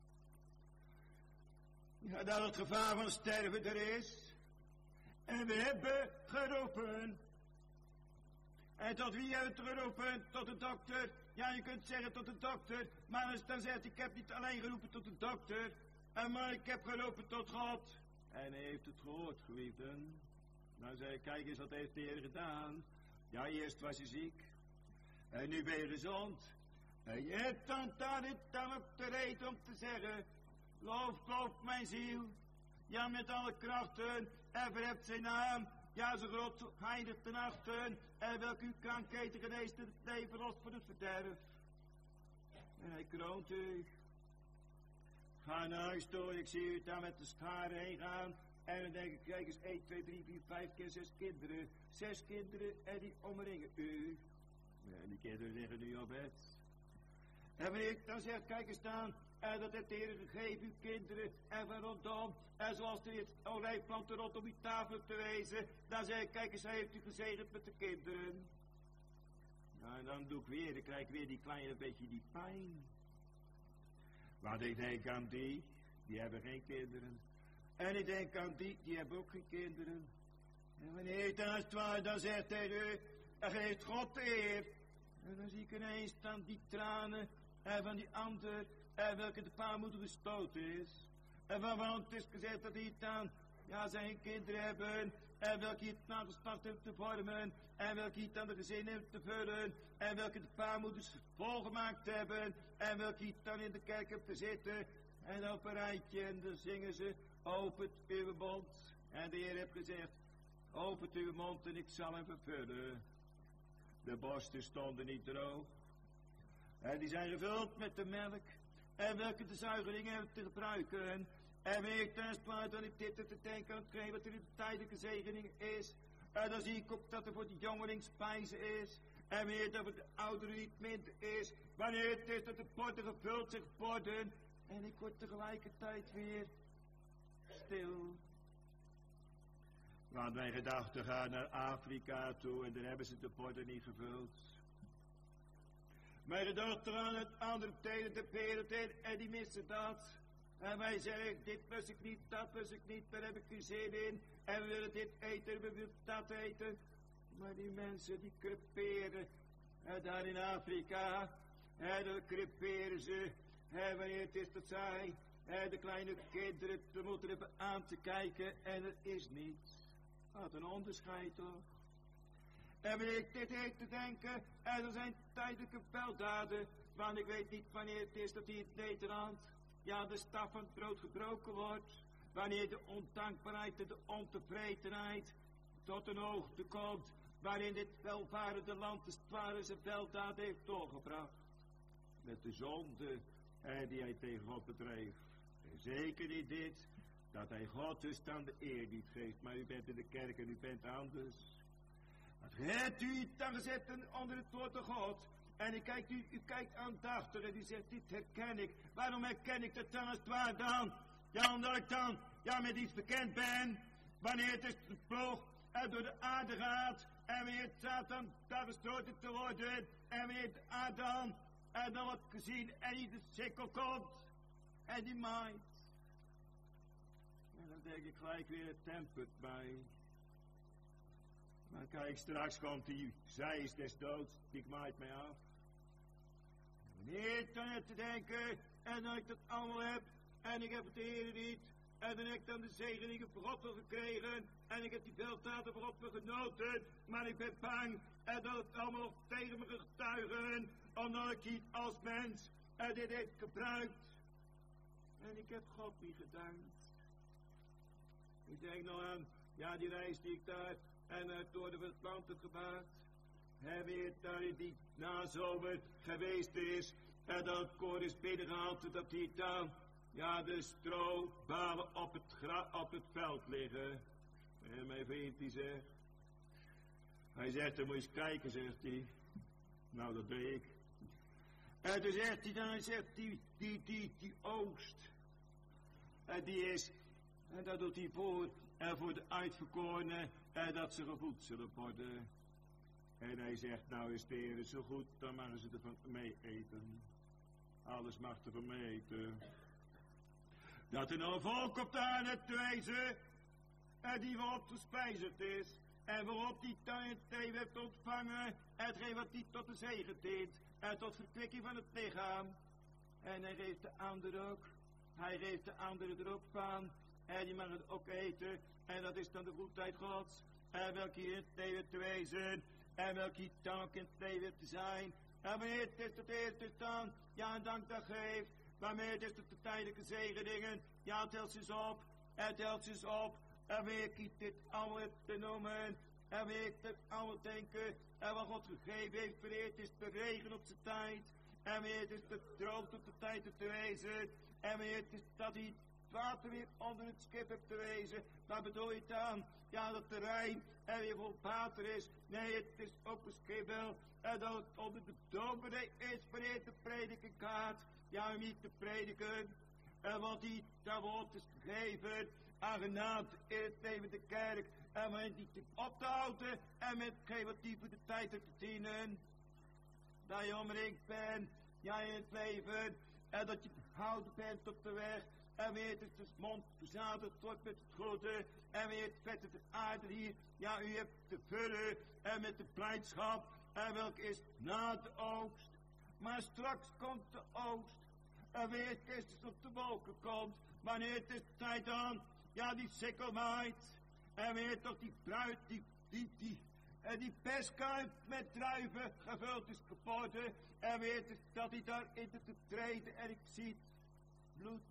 Ja, dat het gevaar van sterven er is. En we hebben geroepen. En tot wie heeft geroepen? Tot de dokter. Ja, je kunt zeggen tot de dokter. Maar als dan zegt, ik heb niet alleen geroepen tot de dokter. Maar ik heb geroepen tot God. En hij heeft het gehoord, geliefden. Nou zei ik, kijk eens wat heeft de Heer gedaan. Ja, eerst was je ziek. En nu ben je gezond. En je hebt dan daar dit dan ook de reden om te zeggen. Loof, loof mijn ziel. Ja, met alle krachten. En verhebt zijn naam. Ja, zo groot heilig ten achten. En welke uw krankheden geneest en het leven lost van het verderf. En hij kroont u. Ga naar huis toe. Ik zie u daar met de scharen heen gaan. En dan denk ik, kijk eens, één, twee, drie, vier, vijf keer zes kinderen. Zes kinderen en die omringen u. Ja, die kinderen liggen nu op bed. En wanneer ik dan zeg, kijk eens dan, en dat heeft de Heer gegeven, uw kinderen, en van rondom, en zoals de olijfplanten rondom uw tafel te wezen, dan zeg ik, kijk eens, hij heeft u gezegend met de kinderen. Nou, en dan doe ik weer, dan krijg ik weer die kleine beetje die pijn. Want ik denk aan die, die hebben geen kinderen. En ik denk aan die, die hebben ook geen kinderen. En wanneer ik dan als het ware dan zegt tegen u, en geeft God de eer. En dan zie ik ineens dan die tranen, en van die ander, en welke de paarmoeder gestoten is. En waarvan het is gezegd dat hij dan, ja, zijn kinderen hebben, en welke het dan gestart heeft te vormen, en welke het dan de gezin heeft te vullen, en welke de paarmoeders volgemaakt hebben, en welke het dan in de kerk heeft te zitten, en op een rijtje, en dan zingen ze, opent uw mond. En de Heer heeft gezegd, opent uw mond en ik zal hem vervullen. De borsten stonden niet droog. En die zijn gevuld met de melk. En welke de zuigelingen hebben te gebruiken. En wanneer ik thuis praat, dan ik dit te denken aan hetgeen wat er in de tijdelijke zegening is. En dan zie ik ook dat er voor de jongeling spijzen is. En wanneer dat voor de ouderen niet minder is. Wanneer het is dat de potten gevuld zijn worden. En ik word tegelijkertijd weer stil. Want mijn gedachten gaan naar Afrika toe en daar hebben ze de potten niet gevuld. Mijn gedachten gaan het andere delen de wereld in en die missen dat. En wij zeggen, dit lust ik niet, dat lust ik niet, daar heb ik geen zin in. En we willen dit eten, we willen dat eten. Maar die mensen die creperen, en daar in Afrika, en dan creperen ze. En wanneer het is dat zij, en de kleine kinderen, te moeten even aan te kijken en het is niet. Wat een onderscheid toch. En wanneer ik dit heet te denken, en er zijn tijdelijke weldaden, want ik weet niet wanneer het is dat hij het Nederland, ja, de staf van het brood gebroken wordt. Wanneer de ondankbaarheid en de ontevredenheid tot een hoogte komt, waarin dit welvarende land de zware zijn weldaad heeft doorgebracht. Met de zonde eh, die hij tegen God bedreef. En zeker niet dit, dat hij God dus dan de eer niet geeft, maar u bent in de kerk en u bent anders. Wat hebt u dan gezet onder het woord van God? En u kijkt, u, u kijkt aandachtig en u zegt, dit herken ik. Waarom herken ik dat dan als het waar dan? Ja, omdat ik dan ja, met iets bekend ben. Wanneer het is de ploeg en door de aarde gaat. En wanneer het Satan daar gestoten te worden. En wanneer het Adam en dan wordt gezien en die de sikkel komt. En die maait. En dan denk ik gelijk weer, het tempert mij. Maar kijk, straks komt die, zij is des doods, die maait mij af. Wanneer dan heb te denken, en dat ik dat allemaal heb, en ik heb het de Heer niet, en dan heb ik dan de zegeningen voor God wel gekregen, en ik heb die weldaden voor God wel genoten, maar ik ben bang, en dat het allemaal nog tegen me getuigen, omdat ik niet als mens, en dit heeft gebruikt. En ik heb God niet gedankt. Ik denk nou aan, ja, die reis die ik daar, en uh, door de verplant heb gemaakt. En weer daar in die nazomer geweest is. En dat het koor is binnengehaald. Dat die dan, ja, de strobalen op het, gra op het veld liggen. En mijn vriend die zegt. Hij zegt, dan moet je eens kijken, zegt hij. Nou, dat deed ik. En toen zegt hij, dan zegt die, die, die, die oogst. En die is, en dat doet hij voor, en voor de uitverkorenen. En dat ze gevoed zullen worden. En hij zegt, nou is de Heer zo goed, dan mogen ze ervan mee eten. Alles mag ervan mee eten. Dat er nou een volk op de aarde te wezen, en die waarop gespijzigd is, en waarop die dan het thee heeft ontvangen, hetgeen wat die tot de zegen dient, en tot verkwikking van het lichaam. En hij geeft de ander ook, hij geeft de anderen er ook van, en die mag het ook eten. En dat is dan de goedheid Gods. En welke hier in het leven te wezen. En welke hier dank in het leven te zijn. En wanneer het is dat de eerste dan. Ja, een dankdag geeft. Wanneer het is dat de tijdelijke zegeningen. Ja, telt ze eens op. En telt ze eens op. En wanneer ik dit allemaal te noemen. En wanneer ik dit allemaal denken. En wat God gegeven heeft. Wanneer het is te regen op zijn tijd. En wanneer het is te droog op de tijd te wezen. En wanneer het is dat hij water weer onder het schip hebt te wezen. Waar bedoel je het aan? Ja, dat terrein er weer vol water is. Nee, het is ook een schip. En dat het onder de dominee is wanneer te prediken gaat. Ja, niet te prediken. En wat die daar wordt is gegeven. Aangenaamd in het leven de kerk. En met die te op te houden. En met geen wat die voor de tijd te dienen. Dat je omringd bent. Ja, in het leven. En dat je behouden bent op de weg. En weer het is de mond verzadigd wordt met het goede. En weer het vette de aarde hier. Ja, u hebt te vullen. En met de blijdschap. En welke is na de oogst. Maar straks komt de oogst. En weer het Christus op de wolken komt. Wanneer het is tijd dan. Ja, die sikkel maait. En weer toch die bruid. Die, die, die. En die perskuip met druiven gevuld is geworden. En weer het is dat hij daar in te treden. En ik zie bloed.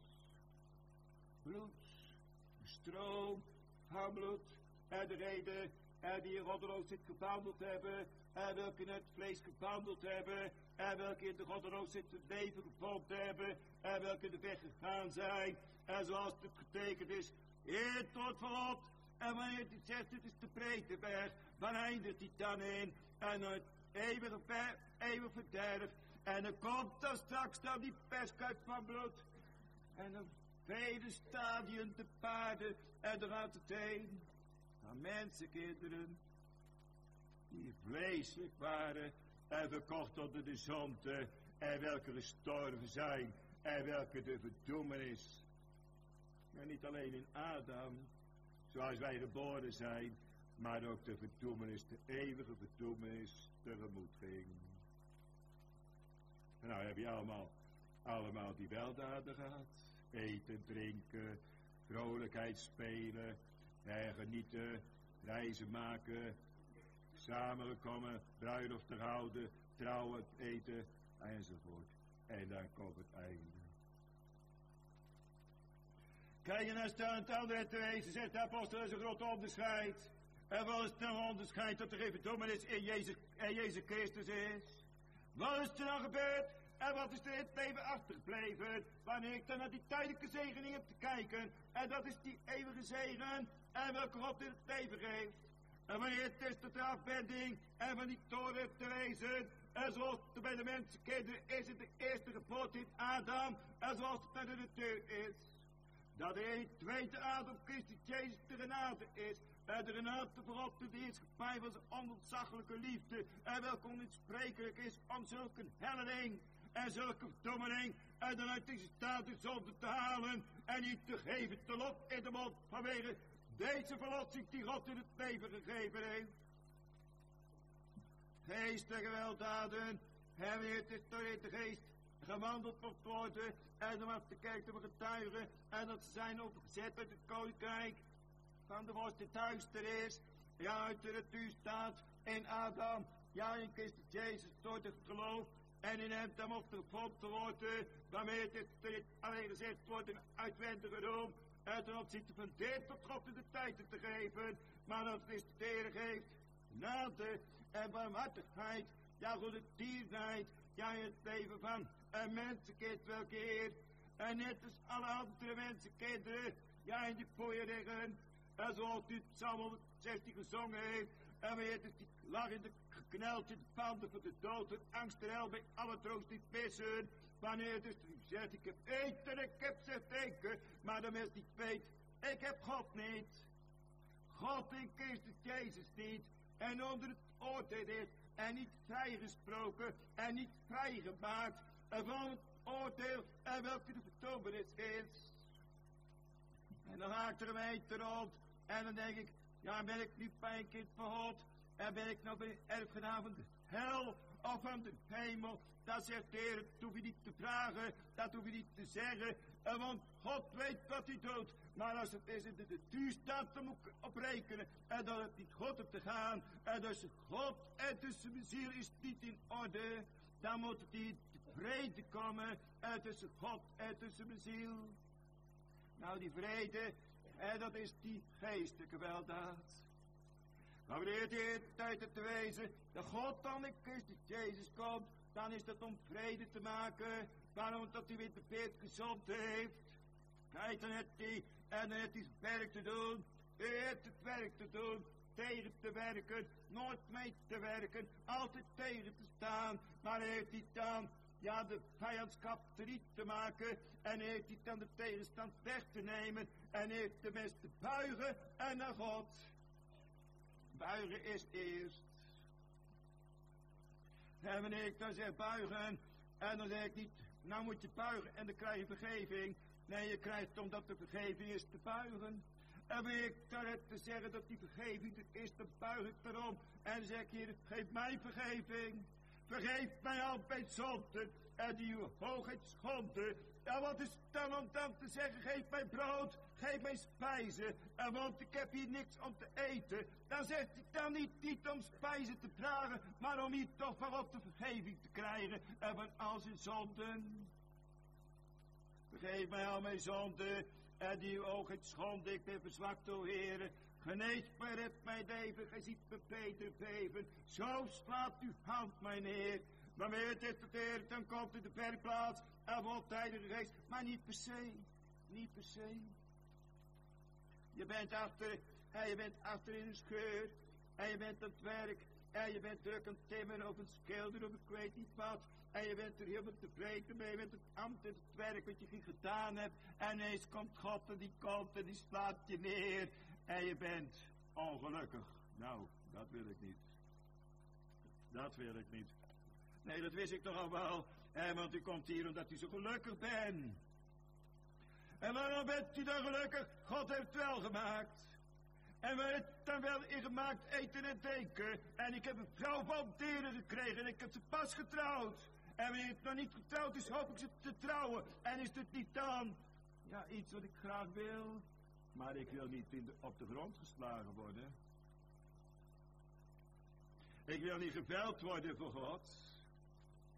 Bloed, stroom, bloed, en de reden, en die in goddeloos zit gewandeld hebben, en welke in het vlees gewandeld hebben, en welke in de goddeloos zit het leven gevonden hebben, en welke in de weg gegaan zijn, en zoals het getekend is, Heer tot van God, en wanneer hij zegt, dit is de breedte weg, waar eindigt hij dan in, en het eeuwige, ver, eeuwig verderf, en dan komt dan straks dan die perskuip van bloed, en dan vele stadium te paarden en er gaat het heen. Aan mensenkinderen die vleeselijk waren en verkocht onder de zonde en welke gestorven zijn en welke de verdoemenis. En niet alleen in Adam, zoals wij geboren zijn, maar ook de verdoemenis, de eeuwige verdoemenis tegemoet ging. En nou heb je allemaal, allemaal die weldaden gehad. Eten, drinken, vrolijkheid spelen, eh, genieten, reizen maken, samengekomen, bruiloften houden, trouwen, eten, enzovoort. En dan komt het einde. Kijk, en als dan het andere te wezen, zegt de apostel, is een groot onderscheid. En wat is dan een onderscheid dat er even dominee in Jezus, in Jezus Christus is? Wat is er dan gebeurd? En wat is er in het leven achtergebleven? Wanneer ik dan naar die tijdelijke zegening heb te kijken. En dat is die eeuwige zegen. En welke God in het leven geeft. En wanneer het is tot de afwending. En van die toren te wezen. En zoals het bij de mensenkinderen is het de eerste geboorte in Adam. En zoals het bij de natuur is. Dat de een tweede Adam Christus Jezus de genade is. En de genade van God de heerschappij van zijn onontzaglijke liefde. En welke onuitsprekelijk is om zulke helling. En zulke verdommeling. En dan uit deze staat de zonde te halen. En niet te geven te lot in de mond vanwege deze verlossing die God in het leven gegeven heeft. Geestelijke weldaden. En weer het is door de geest gewandeld mocht worden. En dan was de kerk te getuigen. En dat ze zijn overgezet uit het koninkrijk. Van de worst die duister is. Ja, uit de natuur staat. In Adam. Ja, in Christus Jezus door het geloof. En in hem dan mocht er gevonden worden. Waarmee het is alleen gezegd wordt in uitwendige roem. En ten opzichte van dit tot God in de tijd te geven. Maar dat is de Heer geeft. Genade en barmhartigheid. Ja, goede tierheid. Ja, in het leven van een mensenkind welke Heer. En net als alle andere mensenkinderen. Ja, in die pooien liggen. En zoals u Psalm honderdzestien gezongen heeft. En weer het lag in de gekneld in de panden van de dood. En angst en hel bij alle troost niet missen. Wanneer dus u zegt, ik heb eten, ik heb ze denken. Maar de mens niet weet, ik heb God niet. God in Christus Jezus niet. En onder het oordeel is. En niet vrijgesproken. En niet vrijgemaakt. En van het oordeel. En welke de verdoemenis is. En dan haakt er een eten rond. En dan denk ik, ja, ben ik nu bij een kind van God? En ben ik nou bij een erfgenaam van de hel of van de hemel? Dat zegt de Heer, dat hoef je niet te vragen, dat hoef je niet te zeggen. En want God weet wat hij doet. Maar als het is in de natuur staat, dan moet ik op rekenen. En dat het niet God op te gaan. En tussen God en tussen mijn ziel is niet in orde. Dan moet het niet vrede komen. En tussen God en tussen mijn ziel. Nou, die vrede, en dat is die geestelijke weldaad. Maar wanneer het in de tijd te wezen, dat God dan in Christus Jezus komt, dan is dat om vrede te maken. Waarom? Dat hij weer de beeld gezond heeft. Kijk, dan heeft hij, en dan heeft hij het werk te doen. Hij heeft het werk te doen. Tegen te werken, nooit mee te werken, altijd tegen te staan. Maar heeft hij dan, ja, de vijandschap niet te maken. En heeft hij dan de tegenstand weg te nemen. En heeft de mens te buigen en naar God. Buigen is eerst. En wanneer ik dan zeg buigen, en dan zeg ik niet, nou moet je buigen en dan krijg je vergeving. Nee, je krijgt omdat de vergeving is te buigen. En wanneer ik dan heb te zeggen dat die vergeving er is, dan buig ik erom. En dan zeg ik hier, geef mij vergeving. Vergeef mij al mijn zonden en die uw hoogheid schonden. Ja, wat is het dan om dan te zeggen, geef mij brood, geef mij spijzen. En want ik heb hier niks om te eten. Dan zegt hij dan niet, niet om spijzen te vragen, maar om hier toch van wat de vergeving te krijgen. En van al zijn zonden. Vergeef mij al mijn zonden en die uw hoogheid schonden. Ik ben verzwakt, o Heere. Genees mij, red mij leven, gij ziet me beter beven. Zo slaat uw hand, mijn Heer. Maar weer het is het Heer, dan komt in de werkplaats en wordt de Heilige Geest. Maar niet per se, niet per se. Je bent achter, en je bent achter in een scheur. En je bent aan het werk. En je bent druk aan het timmeren of aan het schilderen of ik weet niet wat. En je bent er helemaal tevreden mee met het ambt en het werk wat je gedaan hebt. En ineens komt God en die komt en die slaat je neer. En je bent ongelukkig. Nou, dat wil ik niet. Dat wil ik niet. Nee, dat wist ik toch al wel. Eh, want u komt hier omdat u zo gelukkig bent. En waarom bent u dan gelukkig? God heeft het wel gemaakt. En we hebben het dan wel ingemaakt eten en drinken. En ik heb een vrouw van deren gekregen en ik heb ze pas getrouwd. En wanneer het nog niet getrouwd is, hoop ik ze te trouwen. En is dit niet dan, ja, iets wat ik graag wil. Maar ik wil niet in de, op de grond geslagen worden. Ik wil niet geveld worden voor God.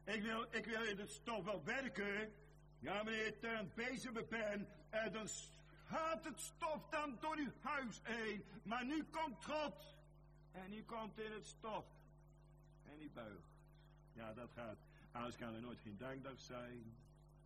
Ik wil, ik wil in het stof wel werken. Ja, meneer Tern, bezig met pen. En dan gaat het stof dan door uw huis heen. Maar nu komt God. En nu komt in het stof. En die buigt. Ja, dat gaat. Anders kan er nooit geen dankdag zijn.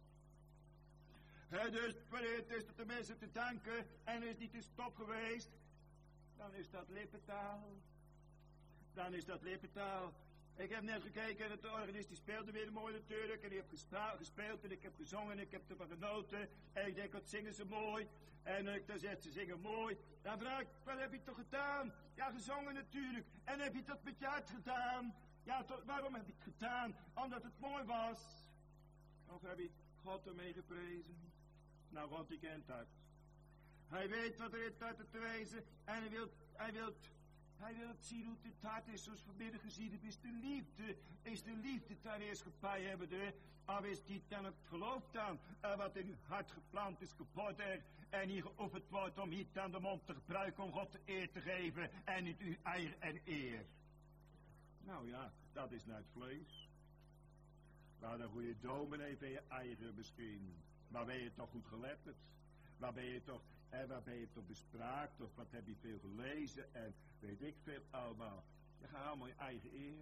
He, dus wanneer het is dat de mensen te danken en er is niet in stof geweest, dan is dat lippentaal. Dan is dat lippentaal. Ik heb net gekeken en de organist die speelde weer mooi natuurlijk. En ik heb gespeeld en ik heb gezongen en ik heb ervan genoten. En ik denk, wat zingen ze mooi. En uh, dan zegt ze, zingen mooi. Dan vraag ik, wat heb je toch gedaan? Ja, gezongen natuurlijk. En heb je dat met je hart gedaan? Ja, toch, waarom heb ik het gedaan? Omdat het mooi was. Of heb je God ermee geprezen? Nou, God die kent dat. Hij weet wat er in het hart te wezen. En hij wil, hij wil, hij wil zien hoe het hart is. Zoals vanmiddag gezien heb, is de liefde. Is de liefde daar heerschappij hebben. De, of is die dan het geloof dan? Uh, wat in uw hart geplant is, kapot er. En hier geoefend wordt om hier dan de mond te gebruiken om God de eer te geven. En niet uw eigen en eer. Nou ja, dat is naar het vlees. Maar een goede dominee van je eigen misschien. Maar ben je toch goed geletterd? Waar ben je toch, en waar ben je toch bespraakt? Of wat heb je veel gelezen? En weet ik veel allemaal. Je gaat allemaal je eigen eer.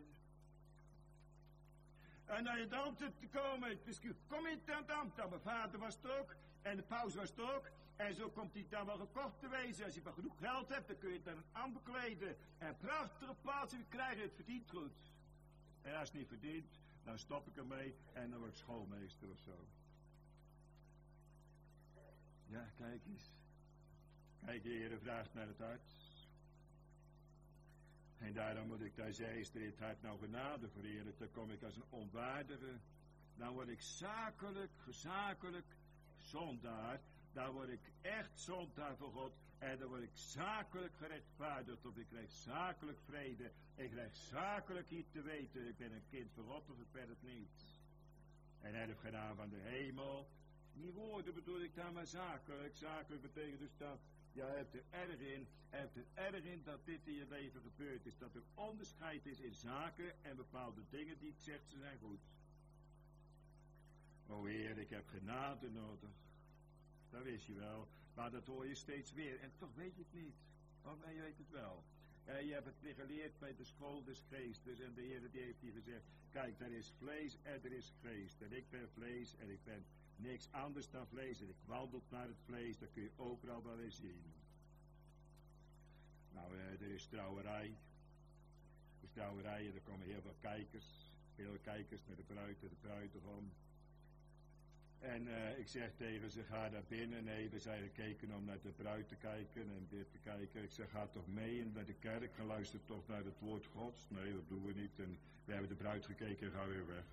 En dan je dan te komen, misschien kom je dan dan. dan mijn vader was het ook. En de paus was het ook. En zo komt hij dan wel gekocht te wezen. Als je maar genoeg geld hebt, dan kun je het dan aanbekleden. En prachtige plaatsen krijgen, het verdient goed. En als het niet verdient, dan stop ik ermee en dan word ik schoolmeester of zo. Ja, kijk eens. Kijk, de Heer vraagt naar het hart. En daarom moet ik daar zeggen, is er in het hart nou genade voor Heer. Dan kom ik als een onwaardige. Dan word ik zakelijk, gezakelijk zondaar. Dan word ik echt zondaar voor God. En dan word ik zakelijk gerechtvaardigd. Of ik krijg zakelijk vrede. Ik krijg zakelijk iets te weten. Ik ben een kind van God of ik ben het niet. En erfgenaam van de hemel. Die woorden bedoel ik dan maar zakelijk. Zakelijk betekent dus dat. Ja, je hebt er erg in. Je hebt er erg in dat dit in je leven gebeurd is. Dat er onderscheid is in zaken en bepaalde dingen die ik zeg, ze zijn goed. O Heer, ik heb genade nodig. Dat wist je wel. Maar dat hoor je steeds weer. En toch weet je het niet. Of je weet het wel. En je hebt het geleerd bij de school des geestes. En de Heer die heeft hier gezegd. Kijk, er is vlees en er is geest. En ik ben vlees en ik ben niks anders dan vlees. En ik wandel naar het vlees. Dat kun je overal wel eens zien. Nou, eh, er is trouwerij. Er is trouwerij en er komen heel veel kijkers. Veel kijkers naar de bruid en de bruidegom. En uh, ik zeg tegen ze, ga daar binnen. Nee, we zijn gekeken om naar de bruid te kijken en dit te kijken. Ik zeg, ga toch mee naar de kerk en luister toch naar het woord Gods. Nee, dat doen we niet. En we hebben de bruid gekeken en gaan weer weg.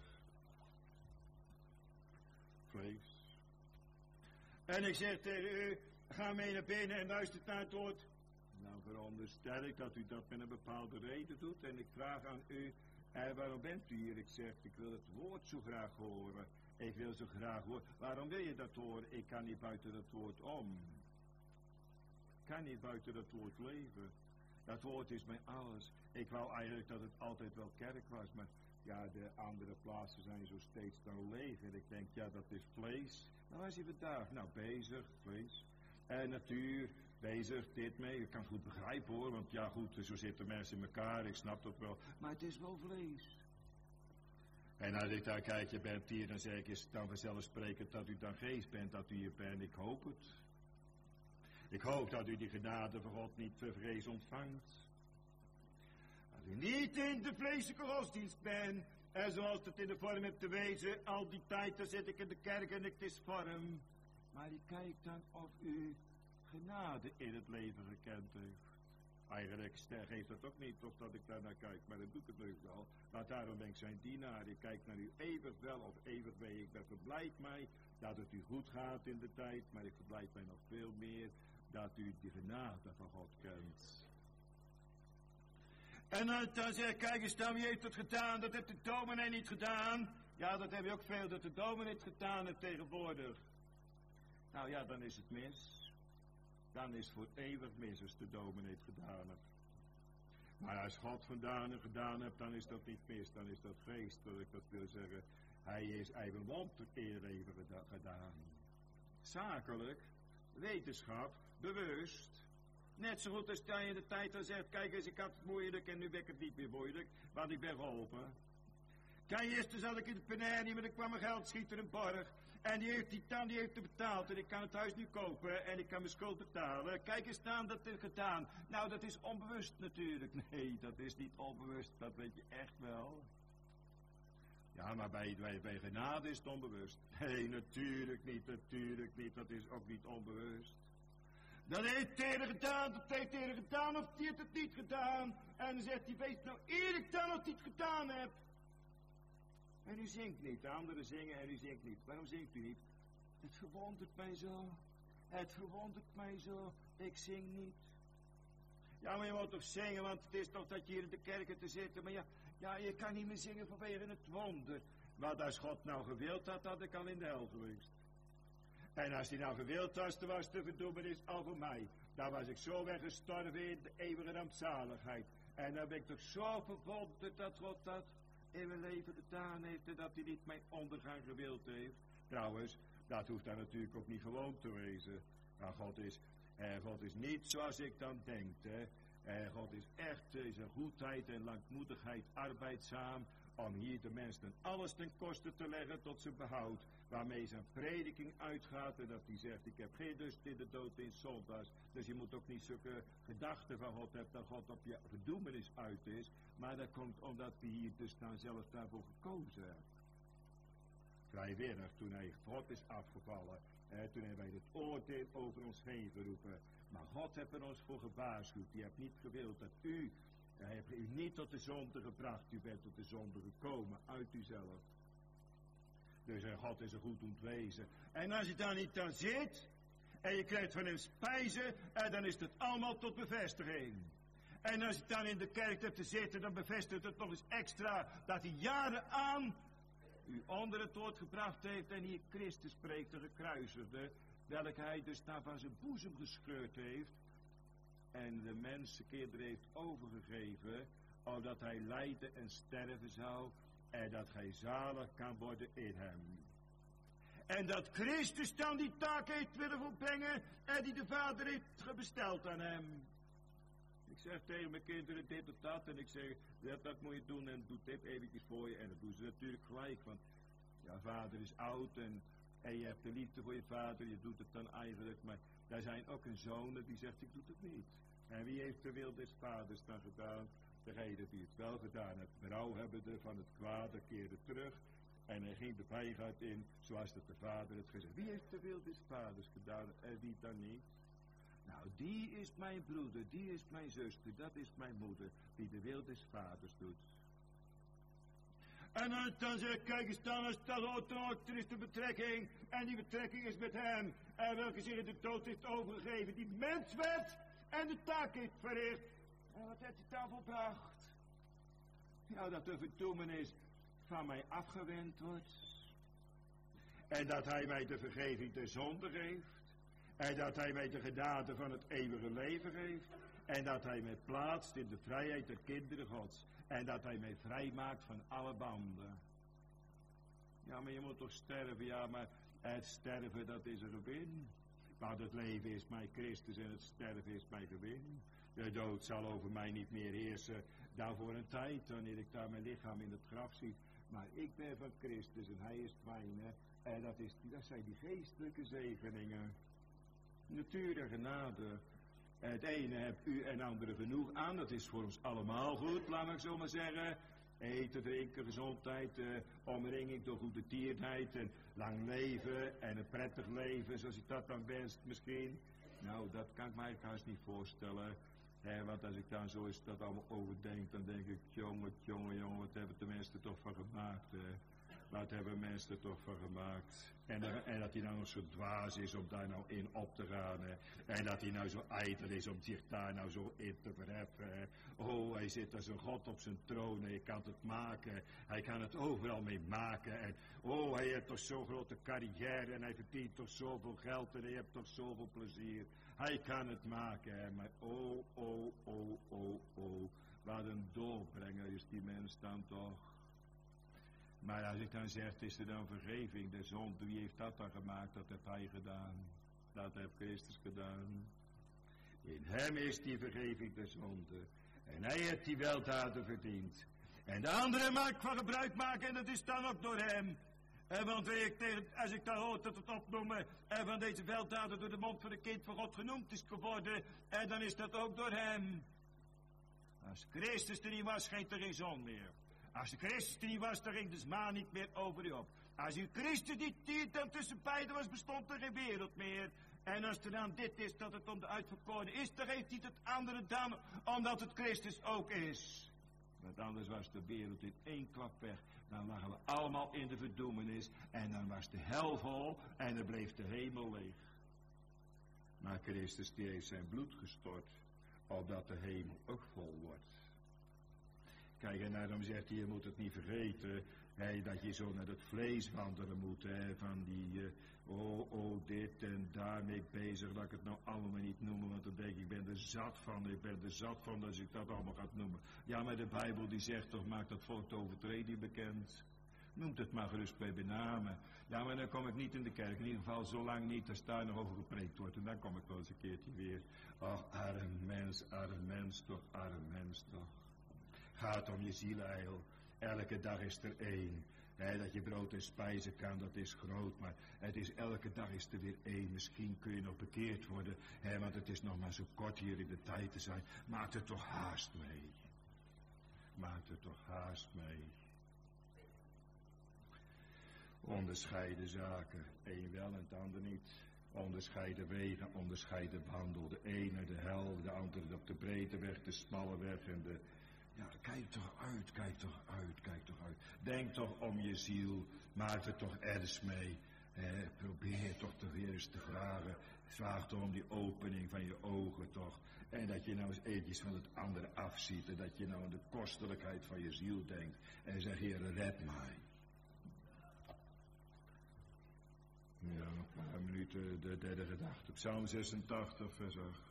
Vlees. En ik zeg tegen u, ga mee naar binnen en luister naar het woord. Nou, veronderstel ik dat u dat met een bepaalde reden doet. En ik vraag aan u, eh, waarom bent u hier? Ik zeg, ik wil het woord zo graag horen. Ik wil zo graag horen. Waarom wil je dat horen? Ik kan niet buiten dat woord om. Ik kan niet buiten dat woord leven. Dat woord is mij alles. Ik wou eigenlijk dat het altijd wel kerk was. Maar ja, de andere plaatsen zijn zo steeds dan leeg. En ik denk, ja, dat is vlees. Nou, is hij vandaag? Nou, bezig, vlees. En natuur, bezig, dit mee. Ik kan het goed begrijpen hoor. Want ja, goed, zo zitten mensen in elkaar. Ik snap dat wel. Maar het is wel vlees. En als ik daar kijk, je bent hier, dan zeg ik, is het dan vanzelfsprekend dat u dan geest bent, dat u hier bent. Ik hoop het. Ik hoop dat u die genade van God niet vervrees ontvangt. Dat u niet in de vleeselijke godsdienst bent, en zoals het in de vorm hebt te wezen, al die tijd, dan zit ik in de kerk en het is vorm. Maar ik kijk dan of u genade in het leven gekend heeft. Eigenlijk geeft dat ook niet, of dat ik daar naar kijk, maar dat doe ik het leuk wel. Maar daarom ben ik zijn dienaar. Ik kijk naar u eeuwig wel of eeuwig wee. Ik ben verblijd mij dat het u goed gaat in de tijd, maar ik verblijd mij nog veel meer dat u de genade van God kent. En dan, dan zeg ik, kijk eens dan, wie heeft het gedaan? Dat heeft de dominee niet gedaan. Ja, dat heb je ook veel, dat de dominee het gedaan heeft tegenwoordig. Nou ja, dan is het mis. Dan is het voor eeuwig mis als de dominee het gedaan heeft. Maar als God vandaan en gedaan hebt, dan is dat niet mis. Dan is dat geestelijk. Dat wil zeggen, hij is even wonder eerleven gedaan. Zakelijk, wetenschap, bewust. Net zo goed als hij in de tijd dan zegt, kijk eens, ik had het moeilijk en nu ben ik het niet meer moeilijk, want ik ben geholpen. Kijk, eerst zat ik in de penanie, maar er kwam een geldschieter in borg. En die heeft die dan, die heeft het betaald. En ik kan het huis nu kopen en ik kan mijn schuld betalen. Kijk eens aan, dat is gedaan. Nou, dat is onbewust natuurlijk. Nee, dat is niet onbewust, dat weet je echt wel. Ja, maar bij, bij, bij genade is het onbewust. Nee, natuurlijk niet, natuurlijk niet. Dat is ook niet onbewust. Dat heeft hij gedaan, dat heeft hij gedaan, of hij heeft het niet gedaan. En dan zegt hij, wees nou eerlijk dan of hij het gedaan hebt. En u zingt niet, de anderen zingen en u zingt niet. Waarom zingt u niet? Het verwondert mij zo. Het verwondert mij zo. Ik zing niet. Ja, maar je moet toch zingen, want het is toch dat je hier in de kerken te zitten. Maar ja, ja, je kan niet meer zingen vanwege het wonder. Want als God nou gewild had, had ik al in de hel geweest. En als hij nou gewild was, dan was de verdoemenis al voor mij. Dan was ik zo weggestorven in de eeuwige rampzaligheid. En dan ben ik toch zo verwonderd dat God dat in mijn leven gedaan heeft en dat hij niet mijn ondergang gewild heeft. Trouwens, dat hoeft dan natuurlijk ook niet gewoon te wezen. Maar God is, eh, God is niet zoals ik dan denk. Hè. Eh, God is echt in zijn goedheid en langmoedigheid arbeidzaam om hier de mensen alles ten koste te leggen tot zijn behoud. Waarmee zijn prediking uitgaat en dat hij zegt, ik heb geen lust in de dood in zondags. Dus je moet ook niet zulke gedachten van God hebben dat God op je verdoemenis uit is. Maar dat komt omdat hij hier dus dan zelf daarvoor gekozen heeft. Vrijwillig, toen hij God is afgevallen. Eh, toen hebben wij het oordeel over ons heen geroepen. Maar God heeft er ons voor gewaarschuwd. Die heeft niet gewild dat u, hij heeft u niet tot de zonde gebracht. U bent tot de zonde gekomen uit uzelf. Dus uh, God is een goed ontwezen. En als je daar niet aan zit, en je krijgt van hem spijzen, uh, dan is het allemaal tot bevestiging. En als je dan in de kerk hebt te zitten, dan bevestigt het nog eens extra dat hij jaren aan u onder het woord gebracht heeft en hier Christus spreekt, de gekruisigde, welke hij dus daar van zijn boezem gescheurd heeft en de mensenkinderen heeft overgegeven, opdat hij lijden en sterven zou en dat gij zalig kan worden in hem. En dat Christus dan die taak heeft willen volbrengen en die de Vader heeft besteld aan hem. Ik zeg tegen mijn kinderen dit of dat en ik zeg, dat, dat moet je doen en doe dit eventjes voor je. En dat doen ze natuurlijk gelijk, want ja, vader is oud en, en je hebt de liefde voor je vader, je doet het dan eigenlijk. Maar daar zijn ook een zoon die zegt, ik doe het niet. En wie heeft de wil des vaders dan gedaan? Degene die het wel gedaan heeft, berouw hebbende van het kwade, keerde terug. En hij ging de wijngaard in, zoals dat de vader het gezegd. Wie heeft de wil des vaders gedaan en wie dan niet? Nou, die is mijn broeder, die is mijn zuster, dat is mijn moeder, die de wil des vaders doet. En dan, dan zeg ik, kijk eens dan, als dat ook, er is de betrekking, en die betrekking is met hem, en welke zich in de dood heeft overgegeven, die mens werd, en de taak heeft verricht. En wat heeft hij dan volbracht? Nou, dat de verdoemenis van mij afgewend wordt. En dat hij mij de vergeving der zonde geeft. En dat hij mij de genade van het eeuwige leven geeft. En dat hij mij plaatst in de vrijheid der kinderen Gods. En dat hij mij vrijmaakt van alle banden. Ja, maar je moet toch sterven? Ja, maar het sterven, dat is een gewin. Maar het leven is mijn Christus en het sterven is mijn gewin. De dood zal over mij niet meer heersen dan voor een tijd, wanneer ik daar mijn lichaam in het graf zie. Maar ik ben van Christus en hij is mijne. En dat, is, dat zijn die geestelijke zegeningen. Natuur en genade. Het ene hebt u en andere genoeg aan. Dat is voor ons allemaal goed, laat ik zo maar zeggen. Eten, drinken, gezondheid, eh, omringing door goede tierheid en lang leven en een prettig leven, zoals ik dat dan wenst misschien. Nou, dat kan ik mij haast niet voorstellen. Eh, want als ik daar zo eens dat allemaal overdenk, dan denk ik, jongen, jongen, jongen, wat hebben de mensen er toch van gemaakt, hè? Wat hebben mensen er toch van gemaakt? En, er, en dat hij nou nog zo dwaas is om daar nou in op te gaan. Hè? En dat hij nou zo ijdel is om zich daar nou zo in te verheffen. Hè? Oh, hij zit als een God op zijn troon en hij kan het maken. Hij kan het overal mee maken. En oh, hij heeft toch zo'n grote carrière en hij verdient toch zoveel geld en hij heeft toch zoveel plezier. Hij kan het maken, hè? Maar oh, oh, oh, oh, oh. Wat is die mens dan toch. Maar als ik dan zeg, is er dan vergeving de zonde, wie heeft dat dan gemaakt? Dat heeft hij gedaan. Dat heeft Christus gedaan. In hem is die vergeving de zonde. En hij heeft die weldaden verdiend. En de andere mag ik van gebruik maken en dat is dan ook door hem. En want ik tegen, als ik dan hoor dat het opnoemen en van deze weldaden door de mond van een kind van God genoemd is geworden, en dan is dat ook door hem. Als Christus er niet was, scheen er geen zon meer. Als de Christus er niet was, dan ging de maan niet meer over u op. Als u Christus niet die dan tussen beiden was, bestond er geen wereld meer. En als er dan dit is, dat het om de uitverkoren is, dan geeft niet het andere dan, omdat het Christus ook is. Want anders was de wereld in één klap weg. Dan lagen we allemaal in de verdoemenis. En dan was de hel vol en dan bleef de hemel leeg. Maar Christus die heeft zijn bloed gestort, opdat de hemel ook vol wordt. Kijk, en daarom zegt hij, je moet het niet vergeten, hè, dat je zo naar het vlees wandelen moet, hè, van die, uh, oh, oh, dit en daarmee bezig, dat ik het nou allemaal niet noemen, want dan denk ik, ik ben er zat van, ik ben er zat van als ik dat allemaal ga noemen. Ja, maar de Bijbel die zegt toch, maakt dat volk de overtreding bekend. Noemt het maar gerust bij benamen. Ja, maar dan kom ik niet in de kerk, in ieder geval zo lang niet, als daar nog over gepreekt wordt, en dan kom ik wel eens een keertje weer. Och, arm mens, arm mens toch, arm mens toch. Gaat om je zieleil. Elke dag is er één. He, dat je brood en spijzen kan, dat is groot. Maar het is elke dag is er weer één. Misschien kun je nog bekeerd worden. He, want het is nog maar zo kort hier in de tijd te zijn. Maak er toch haast mee. Maak er toch haast mee. Onderscheiden zaken. Eén wel en het ander niet. Onderscheiden wegen, onderscheiden wandel. De ene de hel, de andere op de brede weg, de smalle weg en de... Ja, kijk toch uit, kijk toch uit, kijk toch uit. Denk toch om je ziel, maak er toch ergens mee. Eh, probeer toch toch weer eens te vragen. Vraag toch om die opening van je ogen toch. En dat je nou eens eventjes van het andere afziet. En dat je nou aan de kostelijkheid van je ziel denkt. En zeg, Heer, red mij. Ja, nog een paar minuten de derde gedachte. Psalm zesentachtig, vers acht.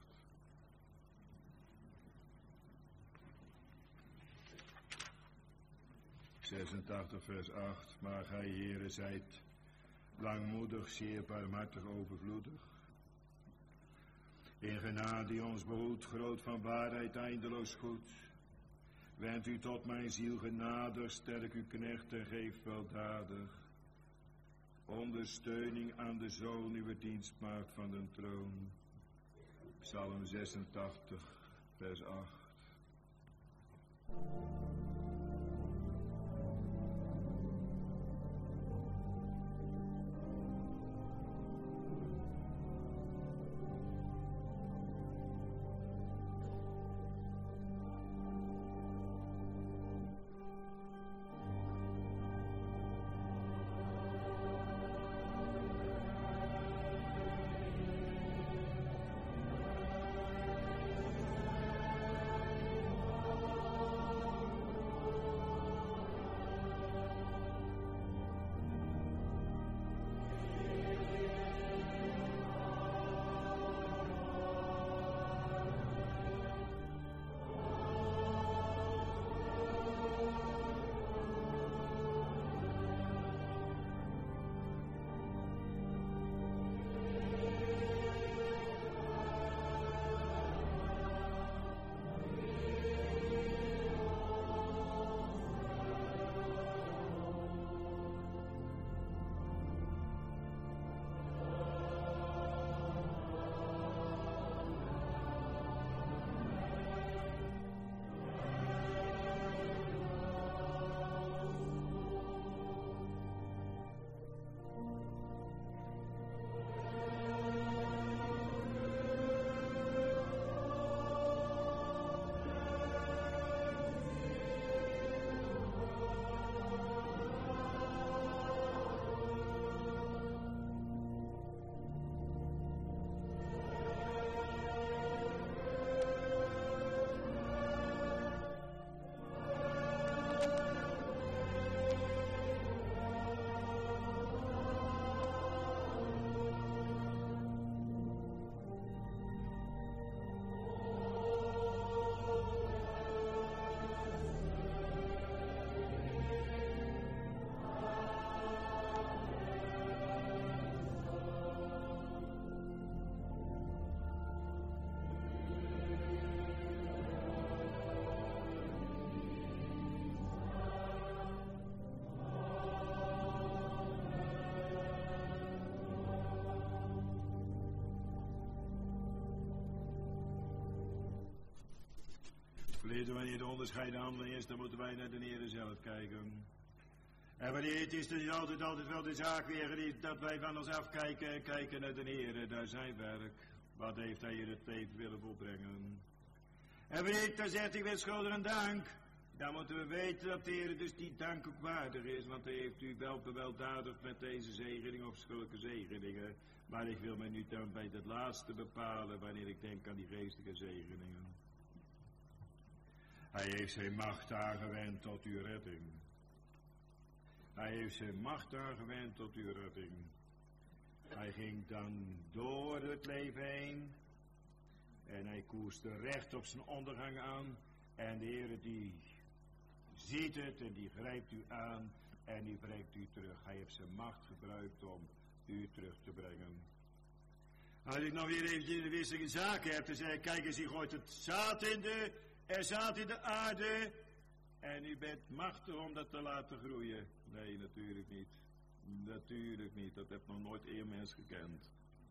zesentachtig vers acht. Maar gij, Heere, zijt langmoedig, zeer barmhartig, overvloedig. In genade die ons behoedt, groot van waarheid, eindeloos goed. Wend u tot mijn ziel genadig, sterk uw knecht en geef weldadig. Ondersteuning aan de Zoon, uw dienstmaagd van den troon. Psalm zesentachtig, vers acht. Verleden wanneer de onderscheiden handeling is, dan moeten wij naar de Heer zelf kijken. En wanneer het is, dan is altijd, altijd wel de zaak weer dat wij van ons afkijken, kijken naar de Heer, naar zijn werk. Wat heeft hij in het leven willen volbrengen? En wanneer het dan zegt, ik ben schuldig aan dank, dan moeten we weten dat de Heer dus die dank ook waardig is, want hij heeft u wel beweldadigd met deze zegening of zulke zegeningen. Maar ik wil mij nu dan bij het laatste bepalen wanneer ik denk aan die geestelijke zegeningen. Hij heeft zijn macht aangewend tot uw redding. Hij heeft zijn macht aangewend tot uw redding. Hij ging dan door het leven heen. En hij koerste recht op zijn ondergang aan. En de Heer die ziet het en die grijpt u aan. En die brengt u terug. Hij heeft zijn macht gebruikt om u terug te brengen. Als ik nou weer eventjes in de wisselige zaken heb, dan zeg ik, kijk eens, hij gooit het zaad in de, er zaad in de aarde. En u bent machtig om dat te laten groeien. Nee, natuurlijk niet. Natuurlijk niet. Dat heeft nog nooit één mens gekend.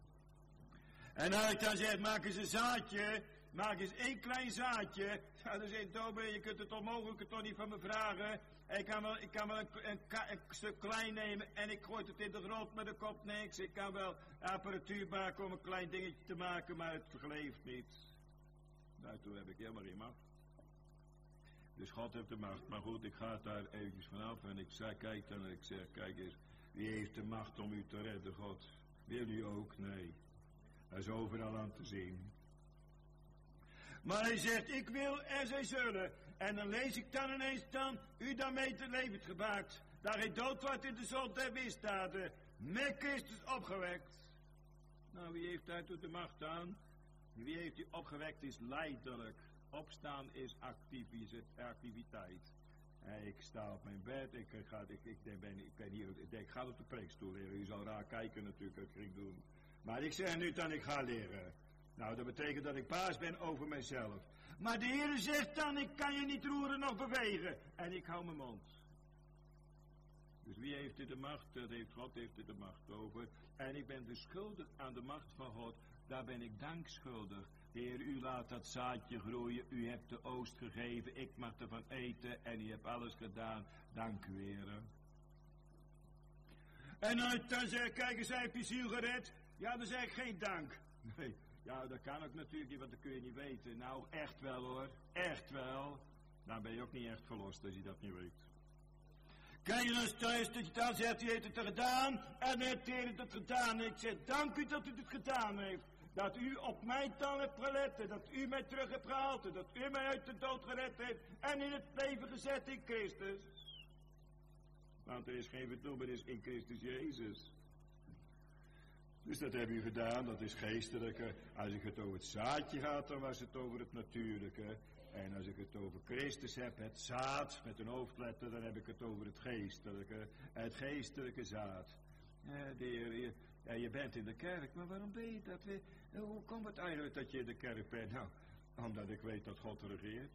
En als ik dan zeg, maak eens een zaadje. Maak eens één klein zaadje. Ja, dan zegt Tobe, je kunt het onmogelijk toch niet van me vragen. Ik kan wel, ik kan wel een, een, een stuk klein nemen en ik gooi het in de grond, maar er komt niks. Ik kan wel apparatuur maken om een klein dingetje te maken, maar het geleeft niet. Nou, toen heb ik helemaal geen macht. Dus God heeft de macht. Maar goed, ik ga daar eventjes vanaf en ik zeg, kijk dan en ik zeg, kijk eens, wie heeft de macht om u te redden, God? Wil u ook? Nee. Dat is overal aan te zien. Maar hij zegt, ik wil en zij zullen. En dan lees ik dan ineens dan, u daarmee te levend gemaakt. Dat hij dood wordt in de zonde der misdaden. Met Christus opgewekt. Nou, wie heeft daar toe de macht aan? Wie heeft u opgewekt is lijdelijk. Opstaan is activiteit. Ik sta op mijn bed, ik, ga, ik, ik, ben, ik ben hier, ik, denk, ik ga op de preekstoel leren. U zal raar kijken natuurlijk, wat ik ging doen. Maar ik zeg nu dan, ik ga leren. Nou, dat betekent dat ik baas ben over mezelf. Maar de Heer zegt dan, ik kan je niet roeren of bewegen. En ik hou mijn mond. Dus wie heeft er de macht? Dat heeft God heeft er de macht over. En ik ben dus schuldig aan de macht van God. Daar ben ik dank schuldig. Heer, u laat dat zaadje groeien. U hebt de oost gegeven. Ik mag ervan eten. En u hebt alles gedaan. Dank u, Heer. En als ik dan zeg, kijk eens, heb je ziel gered? Ja, dan zeg ik geen dank. Nee. Ja, dat kan ook natuurlijk niet, want dat kun je niet weten. Nou, echt wel hoor. Echt wel. Dan ben je ook niet echt verlost als je dat niet weet. Kijk je eens thuis dat je dan zegt, u heeft het gedaan. En heeft de Heer het gedaan. En ik zeg, dank u dat u het gedaan heeft. Dat u op mijn taal hebt gelet. En dat u mij terug hebt gehaald. En dat u mij uit de dood gered heeft. En in het leven gezet in Christus. Want er is geen verdoemenis in Christus Jezus. Dus dat heb u gedaan, dat is geestelijke. Als ik het over het zaadje gaat, dan was het over het natuurlijke. En als ik het over Christus heb, het zaad, met een hoofdletter, dan heb ik het over het geestelijke. Het geestelijke zaad. Ja, de Heer, je, ja, je bent in de kerk, maar waarom ben je dat weer? Hoe komt het eigenlijk dat je in de kerk bent? Nou, omdat ik weet dat God regeert.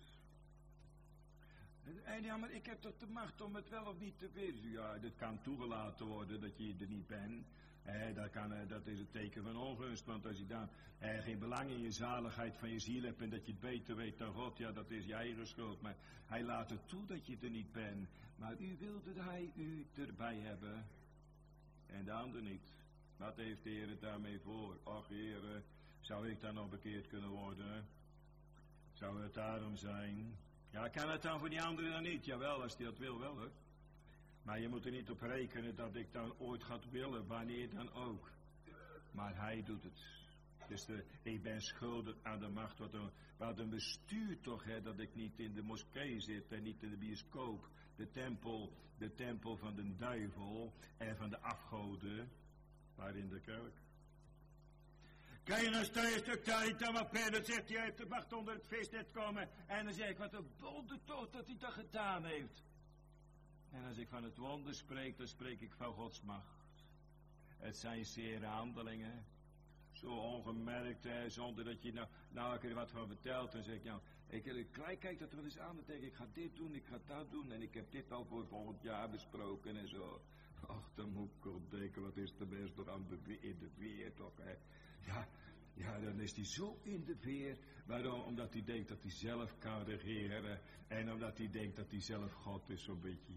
En ja, maar ik heb toch de macht om het wel of niet te weten. Ja, dit kan toegelaten worden dat je er niet bent. Eh, dat, kan, eh, dat is een teken van ongunst, want als je dan eh, geen belang in je zaligheid van je ziel hebt en dat je het beter weet dan God, ja, dat is je eigen schuld. Maar hij laat het toe dat je er niet bent. Maar u wilde hij u erbij hebben en de ander niet. Wat heeft de Heer het daarmee voor? Och Heer, zou ik dan nog bekeerd kunnen worden? Zou het daarom zijn? Ja, kan het dan voor die anderen dan niet? Jawel, als hij dat wil wel, hè. Maar je moet er niet op rekenen dat ik dan ooit ga willen, wanneer dan ook. Maar hij doet het. Dus de, ik ben schuldig aan de macht. Wat een, wat een bestuur toch, hè, dat ik niet in de moskee zit en niet in de bioscoop. De tempel, de tempel van de duivel en van de afgoden, maar in de kerk. Kan je nou staan, een stuk tijd aan mijn pen, dan zegt hij, hij heeft de macht onder het feestnet komen. En dan zeg ik, wat een wonder toch dat hij dat gedaan heeft. En als ik van het wonder spreek, dan spreek ik van Gods macht. Het zijn zere handelingen. Zo ongemerkt, hè, zonder dat je nou, nou een keer wat van vertelt. Dan zeg ik, nou, ik, ik kijk dat er wel eens aan. Dan denk ik, ik ga dit doen, ik ga dat doen. En ik heb dit al voor volgend jaar besproken en zo. Ach, dan moet ik wel denken, wat is de best door aan de, in de weer toch, hè. Ja, Ja, dan is hij zo in de weer. Waarom? Omdat hij denkt dat hij zelf kan regeren. En omdat hij denkt dat hij zelf God is, zo'n beetje.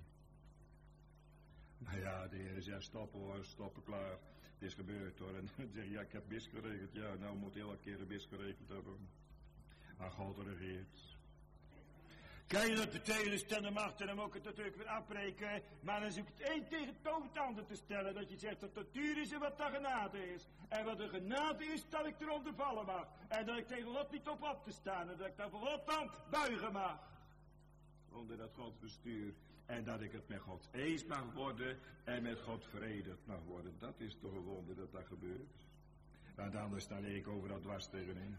Nou ja, de Heer zegt, stoppen hoor, stoppen, klaar. Het is gebeurd hoor. En dan zeg je, ja, ik heb mis geregeld. Ja, nou moet hij elke keer een mis geregeld hebben. Maar God regeert. Kijk, dat betekent dat de macht en dan moet ik het natuurlijk weer afbreken. Maar dan zoek ik het een tegen het ander te stellen. Dat je zegt dat het natuur is en wat de genade is. En wat de genade is, dat ik eronder vallen mag. En dat ik tegen God niet op op te staan. En dat ik daar voor God dan buigen mag. Onder dat Gods bestuur. En dat ik het met God eens mag worden. En met God verenigd mag worden. Dat is toch een wonder dat dat gebeurt. Want anders sta ik overal dwars tegenin.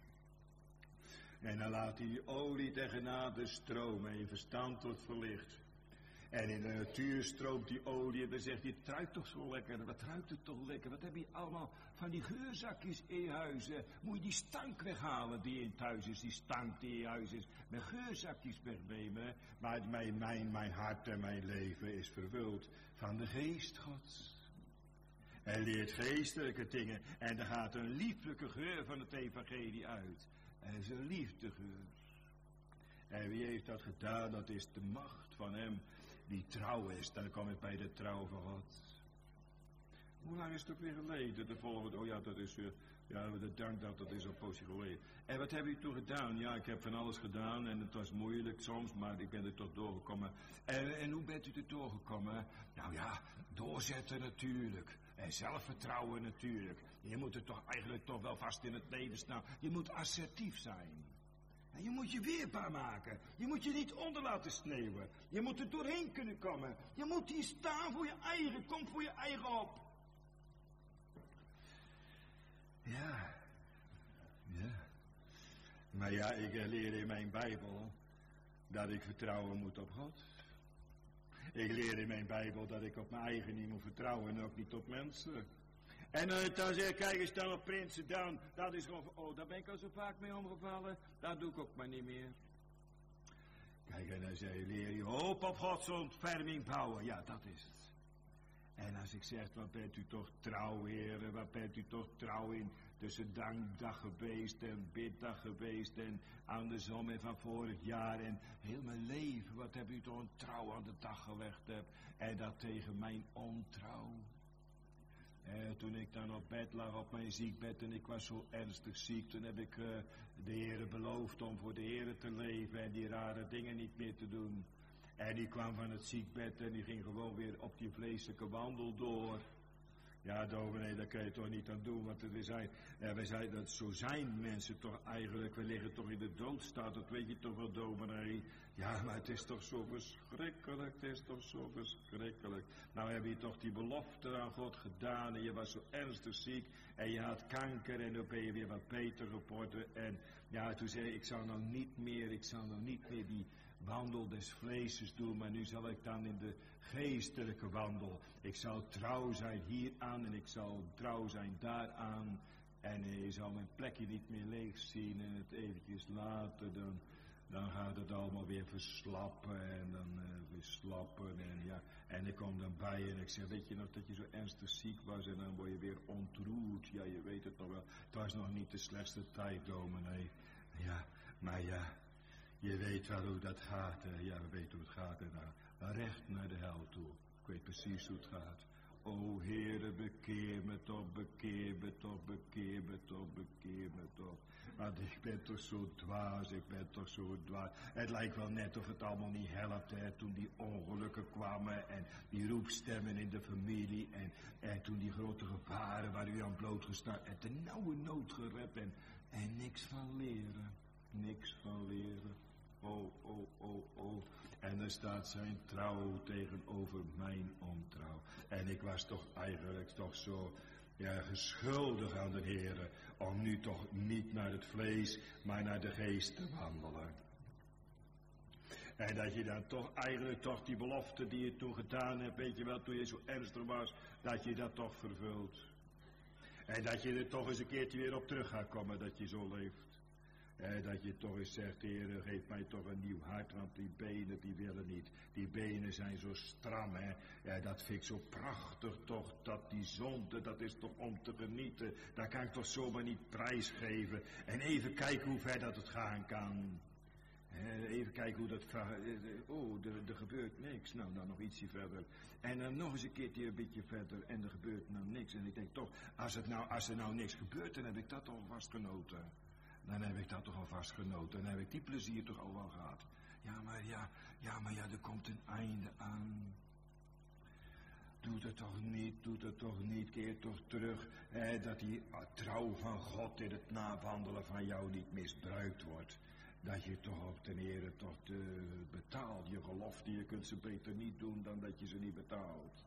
En dan laat die olie de genade stromen en je verstand wordt verlicht. En in de natuur stroomt die olie en dan zegt hij, het ruikt toch zo lekker, wat ruikt het toch lekker, wat heb je allemaal van die geurzakjes in je huis. Moet je die stank weghalen die in het huis is, die stank die in je huis is, met geurzakjes wegnemen. Maar mijn, mijn, mijn hart en mijn leven is vervuld van de geest Gods. En leert geestelijke dingen en er gaat een lieflijke geur van het evangelie uit. En het is een liefdegeur. En wie heeft dat gedaan? Dat is de macht van hem die trouw is. Dan kom ik bij de trouw van God. Hoe lang is het ook weer geleden? De volgende, oh ja, dat is weer, ja, de dank dat, dat is een poosje geleden. En wat heb je toen gedaan? Ja, ik heb van alles gedaan en het was moeilijk soms, maar ik ben er toch doorgekomen. En, en hoe bent u er doorgekomen? Nou ja, doorzetten natuurlijk. En zelfvertrouwen natuurlijk. Je moet er toch eigenlijk toch wel vast in het leven staan. Je moet assertief zijn. En je moet je weerbaar maken. Je moet je niet onder laten sneeuwen. Je moet er doorheen kunnen komen. Je moet hier staan voor je eigen. Kom voor je eigen op. Ja. Ja. Maar ja, ik leer in mijn Bijbel dat ik vertrouwen moet op God. Ik leer in mijn Bijbel dat ik op mijn eigen niet moet vertrouwen en ook niet op mensen. En uh, dan zeg ik, kijk eens dan op Prinsen dan, dat is gewoon, oh, daar ben ik al zo vaak mee omgevallen, dat doe ik ook maar niet meer. Kijk, en dan zeg je, leer je hoop op Gods ontferming bouwen, ja, dat is het. En als ik zeg, wat bent u toch trouw, heren, wat bent u toch trouw in tussen dankdag geweest en biddag geweest en aan de zon van vorig jaar en heel mijn leven, wat heb u toch een trouw aan de dag gelegd heb en dat tegen mijn ontrouw. Eh, toen ik dan op bed lag op mijn ziekbed en ik was zo ernstig ziek, toen heb ik uh, de Heere beloofd om voor de Heere te leven en die rare dingen niet meer te doen. En die kwam van het ziekbed en die ging gewoon weer op die vleeselijke wandel door. Ja, dominee, daar kun je toch niet aan doen, want we zijn, eh, we zijn, dat, zo zijn mensen toch eigenlijk, we liggen toch in de doodstaat, dat weet je toch wel, dominee. Ja, maar het is toch zo verschrikkelijk, het is toch zo verschrikkelijk. Nou heb je toch die belofte aan God gedaan en je was zo ernstig ziek en je had kanker en dan ben je weer wat beter geworden. En ja, toen zei ik, ik zal nou niet meer, ik zal nou niet meer die wandel des vleeses doen, maar nu zal ik dan in de geestelijke wandel. Ik zal trouw zijn hieraan en ik zal trouw zijn daaraan. En je zal mijn plekje niet meer leeg zien en het eventjes laten, dan, dan gaat het allemaal weer verslappen en dan uh, verslappen en ja. En ik kom dan bij en ik zeg, weet je nog dat je zo ernstig ziek was en dan word je weer ontroerd. Ja, je weet het nog wel. Het was nog niet de slechtste tijd, dominee. Ja, maar ja. Je weet wel hoe dat gaat, hè? Ja, we weten hoe het gaat, hè? Nou, recht naar de hel toe. Ik weet precies hoe het gaat. O Heere, bekeer me toch, bekeer me toch, bekeer me toch, bekeer me toch. Want ik ben toch zo dwaas, ik ben toch zo dwaas. Het lijkt wel net of het allemaal niet helpt, hè, toen die ongelukken kwamen en die roepstemmen in de familie en, en toen die grote gevaren waar u aan blootgesteld en de nauwe nood gered en, en niks van leren, niks van leren. Oh, oh, oh, oh. En er staat zijn trouw tegenover mijn ontrouw. En ik was toch eigenlijk toch zo ja, geschuldig aan de Heere om nu toch niet naar het vlees, maar naar de geest te wandelen. En dat je dan toch eigenlijk toch die belofte die je toen gedaan hebt, weet je wel, toen je zo ernstig was, dat je dat toch vervult. En dat je er toch eens een keertje weer op terug gaat komen dat je zo leeft. Eh, dat je toch eens zegt, Heer, geef mij toch een nieuw hart, want die benen die willen niet. Die benen zijn zo stram, hè. Eh, dat vind ik zo prachtig toch, dat die zonde, dat is toch om te genieten. Daar kan ik toch zomaar niet prijsgeven. En even kijken hoe ver dat het gaan kan. Eh, even kijken hoe dat... Oh, er, er gebeurt niks. Nou, dan nog ietsje verder. En dan nog eens een keertje een beetje verder. En er gebeurt nou niks. En ik denk toch, als, het nou, als er nou niks gebeurt, dan heb ik dat al vast genoten. Dan heb ik dat toch al vast genoten. Dan heb ik die plezier toch al wel gehad. Ja, maar ja, ja, maar ja, er komt een einde aan. Doe het toch niet, doe het toch niet, keer toch terug. Eh, dat die trouw van God in het nawandelen van jou niet misbruikt wordt. Dat je toch op ten ere toch te betaalt. Je gelofte, je kunt ze beter niet doen dan dat je ze niet betaalt.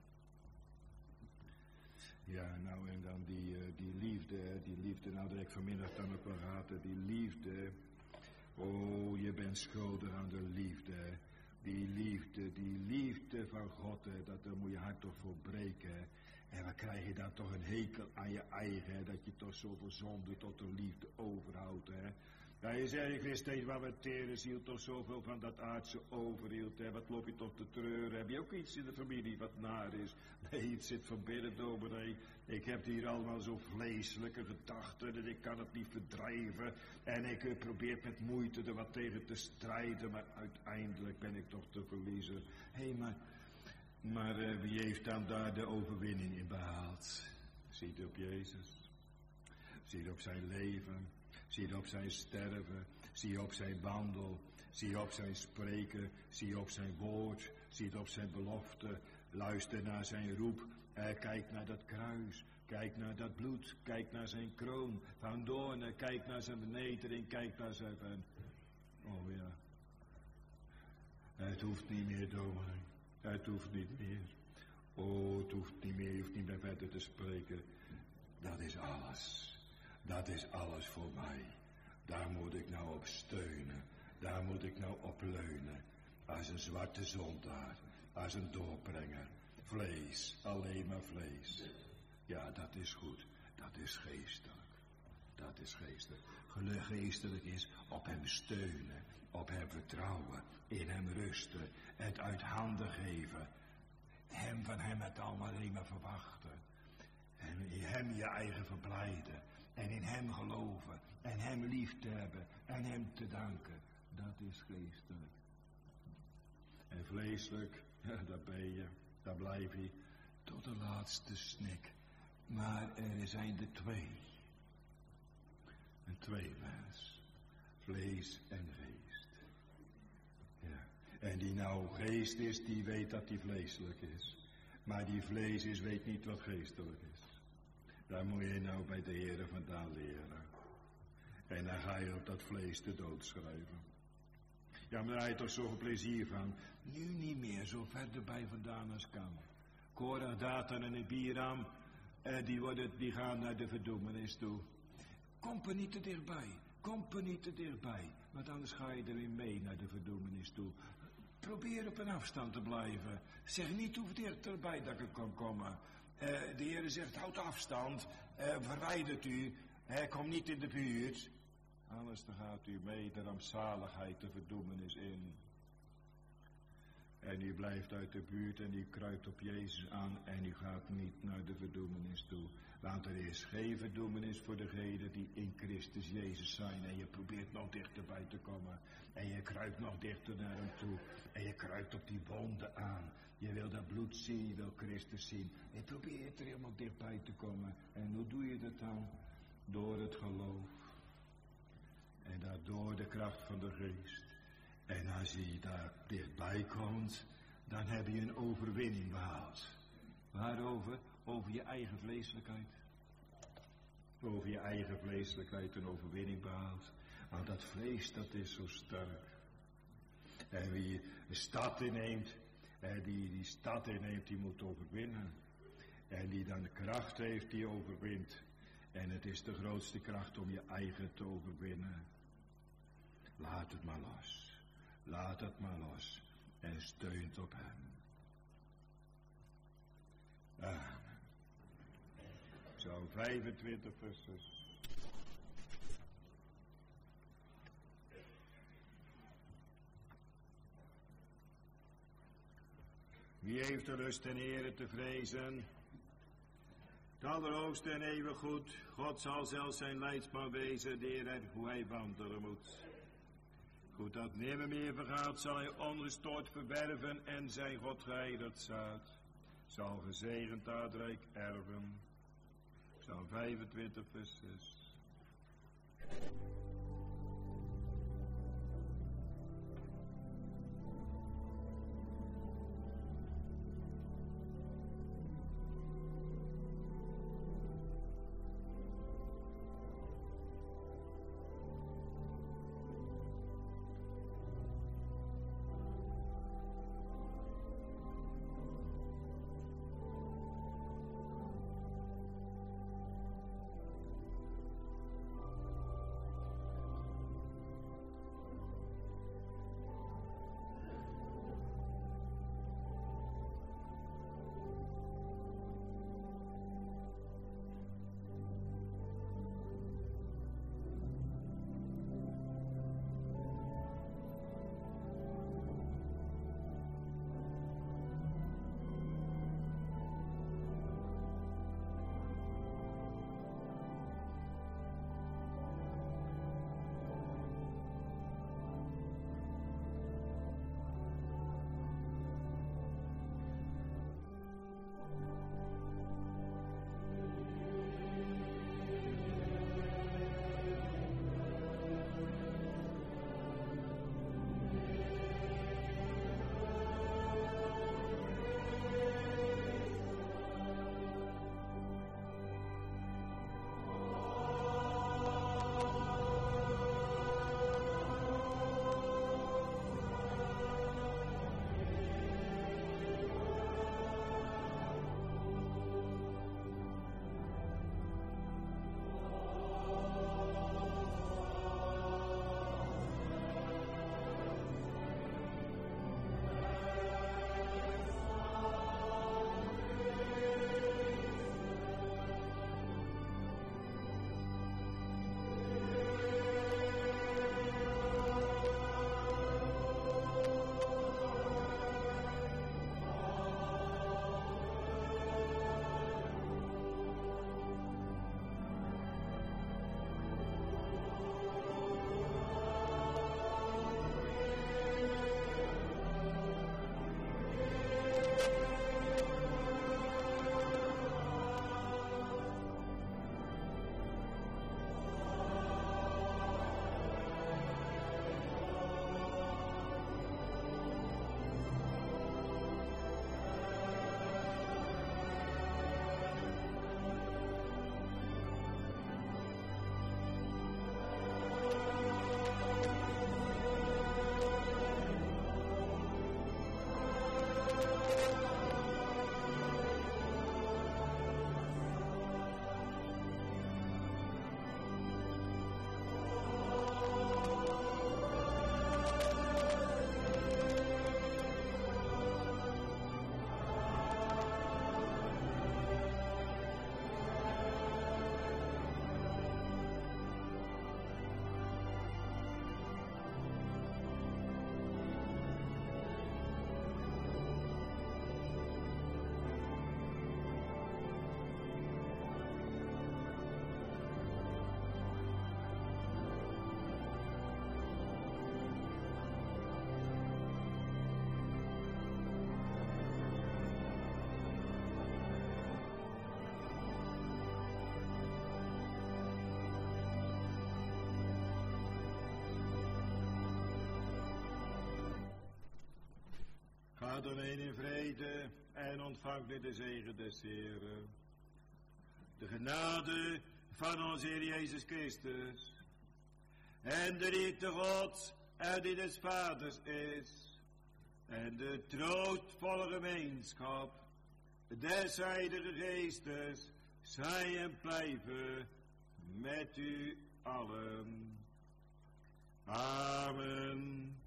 Ja, nou en dan die, uh, die liefde, die liefde, nou dat ik vanmiddag dan ook wel gehad heb, die liefde. Oh, je bent schuldig aan de liefde. Die liefde, die liefde van God, hè, dat daar moet je hart toch voor breken. En dan krijg je dan toch een hekel aan je eigen, hè, dat je toch zoveel zonde tot de liefde overhoudt, hè. Ja, je zegt, ik wist steeds waar we tere ziel toch zoveel van dat aardse overhield, hè. Wat loop je toch te treuren? Heb je ook iets in de familie wat naar is? Nee, het zit van binnen, dominee. Ik heb hier allemaal zo vleeselijke gedachten en ik kan het niet verdrijven. En ik uh, probeer met moeite er wat tegen te strijden, maar uiteindelijk ben ik toch te verliezen. Hé, hey, maar, maar uh, wie heeft dan daar de overwinning in behaald? Ziet op Jezus. Ziet op zijn leven. Zie op zijn sterven, zie op zijn wandel, zie op zijn spreken, zie op zijn woord, zie op zijn belofte, luister naar zijn roep, eh, kijk naar dat kruis, kijk naar dat bloed, kijk naar zijn kroon van doornen, kijk naar zijn vernedering, kijk naar zijn van... Oh ja, het hoeft niet meer, dominee, het hoeft niet meer. Oh, het hoeft niet meer, je hoeft niet meer verder te spreken, dat is alles. Dat is alles voor mij. Daar moet ik nou op steunen. Daar moet ik nou op leunen. Als een zwarte zondaar. Als een doorbrenger. Vlees. Alleen maar vlees. Ja, dat is goed. Dat is geestelijk. Dat is geestelijk. Geestelijk is op hem steunen. Op hem vertrouwen. In hem rusten. Het uit handen geven. Hem van hem het allemaal alleen maar verwachten. En in hem je eigen verblijden. En in hem geloven. En hem lief te hebben. En hem te danken. Dat is geestelijk. En vleeselijk, ja, daar ben je. Daar blijf je. Tot de laatste snik. Maar er zijn er twee. Een tweemens. Vlees en geest. Ja. En die nou geest is, die weet dat die vleeselijk is. Maar die vlees is, weet niet wat geestelijk is. Daar moet je nou bij de Heere vandaan leren. En dan ga je op dat vlees de dood schrijven. Ja, maar daar heb je toch zoveel plezier van. Nu niet meer, zo ver erbij vandaan als kan. Korach, Datan en Abiram, eh, die, worden, die gaan naar de verdoemenis toe. Kom er niet te dichtbij. Kom er niet te dichtbij. Want anders ga je er weer mee naar de verdoemenis toe. Probeer op een afstand te blijven. Zeg niet hoe dichterbij dat ik kan komen. Uh, de Heer zegt, houd afstand, uh, verwijdert u, uh, kom niet in de buurt. Anders dan gaat u mee de rampzaligheid, de verdoemenis in. En u blijft uit de buurt en u kruipt op Jezus aan en u gaat niet naar de verdoemenis toe. Want er is geen verdoemenis voor degenen die in Christus Jezus zijn. En je probeert nog dichterbij te komen. En je kruipt nog dichter naar hem toe. En je kruipt op die wonden aan. Je wil dat bloed zien, je wil Christus zien. En je probeert er helemaal dichtbij te komen. En hoe doe je dat dan? Door het geloof. En daardoor de kracht van de geest. En als je daar dichtbij komt, dan heb je een overwinning behaald. Waarover? Over je eigen vleeselijkheid. Over je eigen vleeselijkheid een overwinning behaald. Want dat vlees, dat is zo sterk. En wie de stad inneemt, en die die stad inneemt, die moet overwinnen. En die dan de kracht heeft, die overwint. En het is de grootste kracht om je eigen te overwinnen. Laat het maar los. Laat het maar los. En steunt op hem. Amen. Zo vijfentwintig vers. Wie heeft de lust en ere te vrezen? Het Allerhoogste en eeuwig goed, God zal zelfs zijn leidsman wezen, de Heer hoe hij wandelen moet. Goed dat nimmer meer vergaat, zal hij ongestoord verwerven en zijn God geheiligd zaad. Zal gezegend aardrijk erven. Psalm vijfentwintig vers zes. Ga dan heen in vrede en ontvang nu de zegen des Heeren. De genade van onze Heer Jezus Christus en de liefde Gods en die des Vaders is en de troostvolle gemeenschap des Heilige Geestes zij en blijven met u allen. Amen.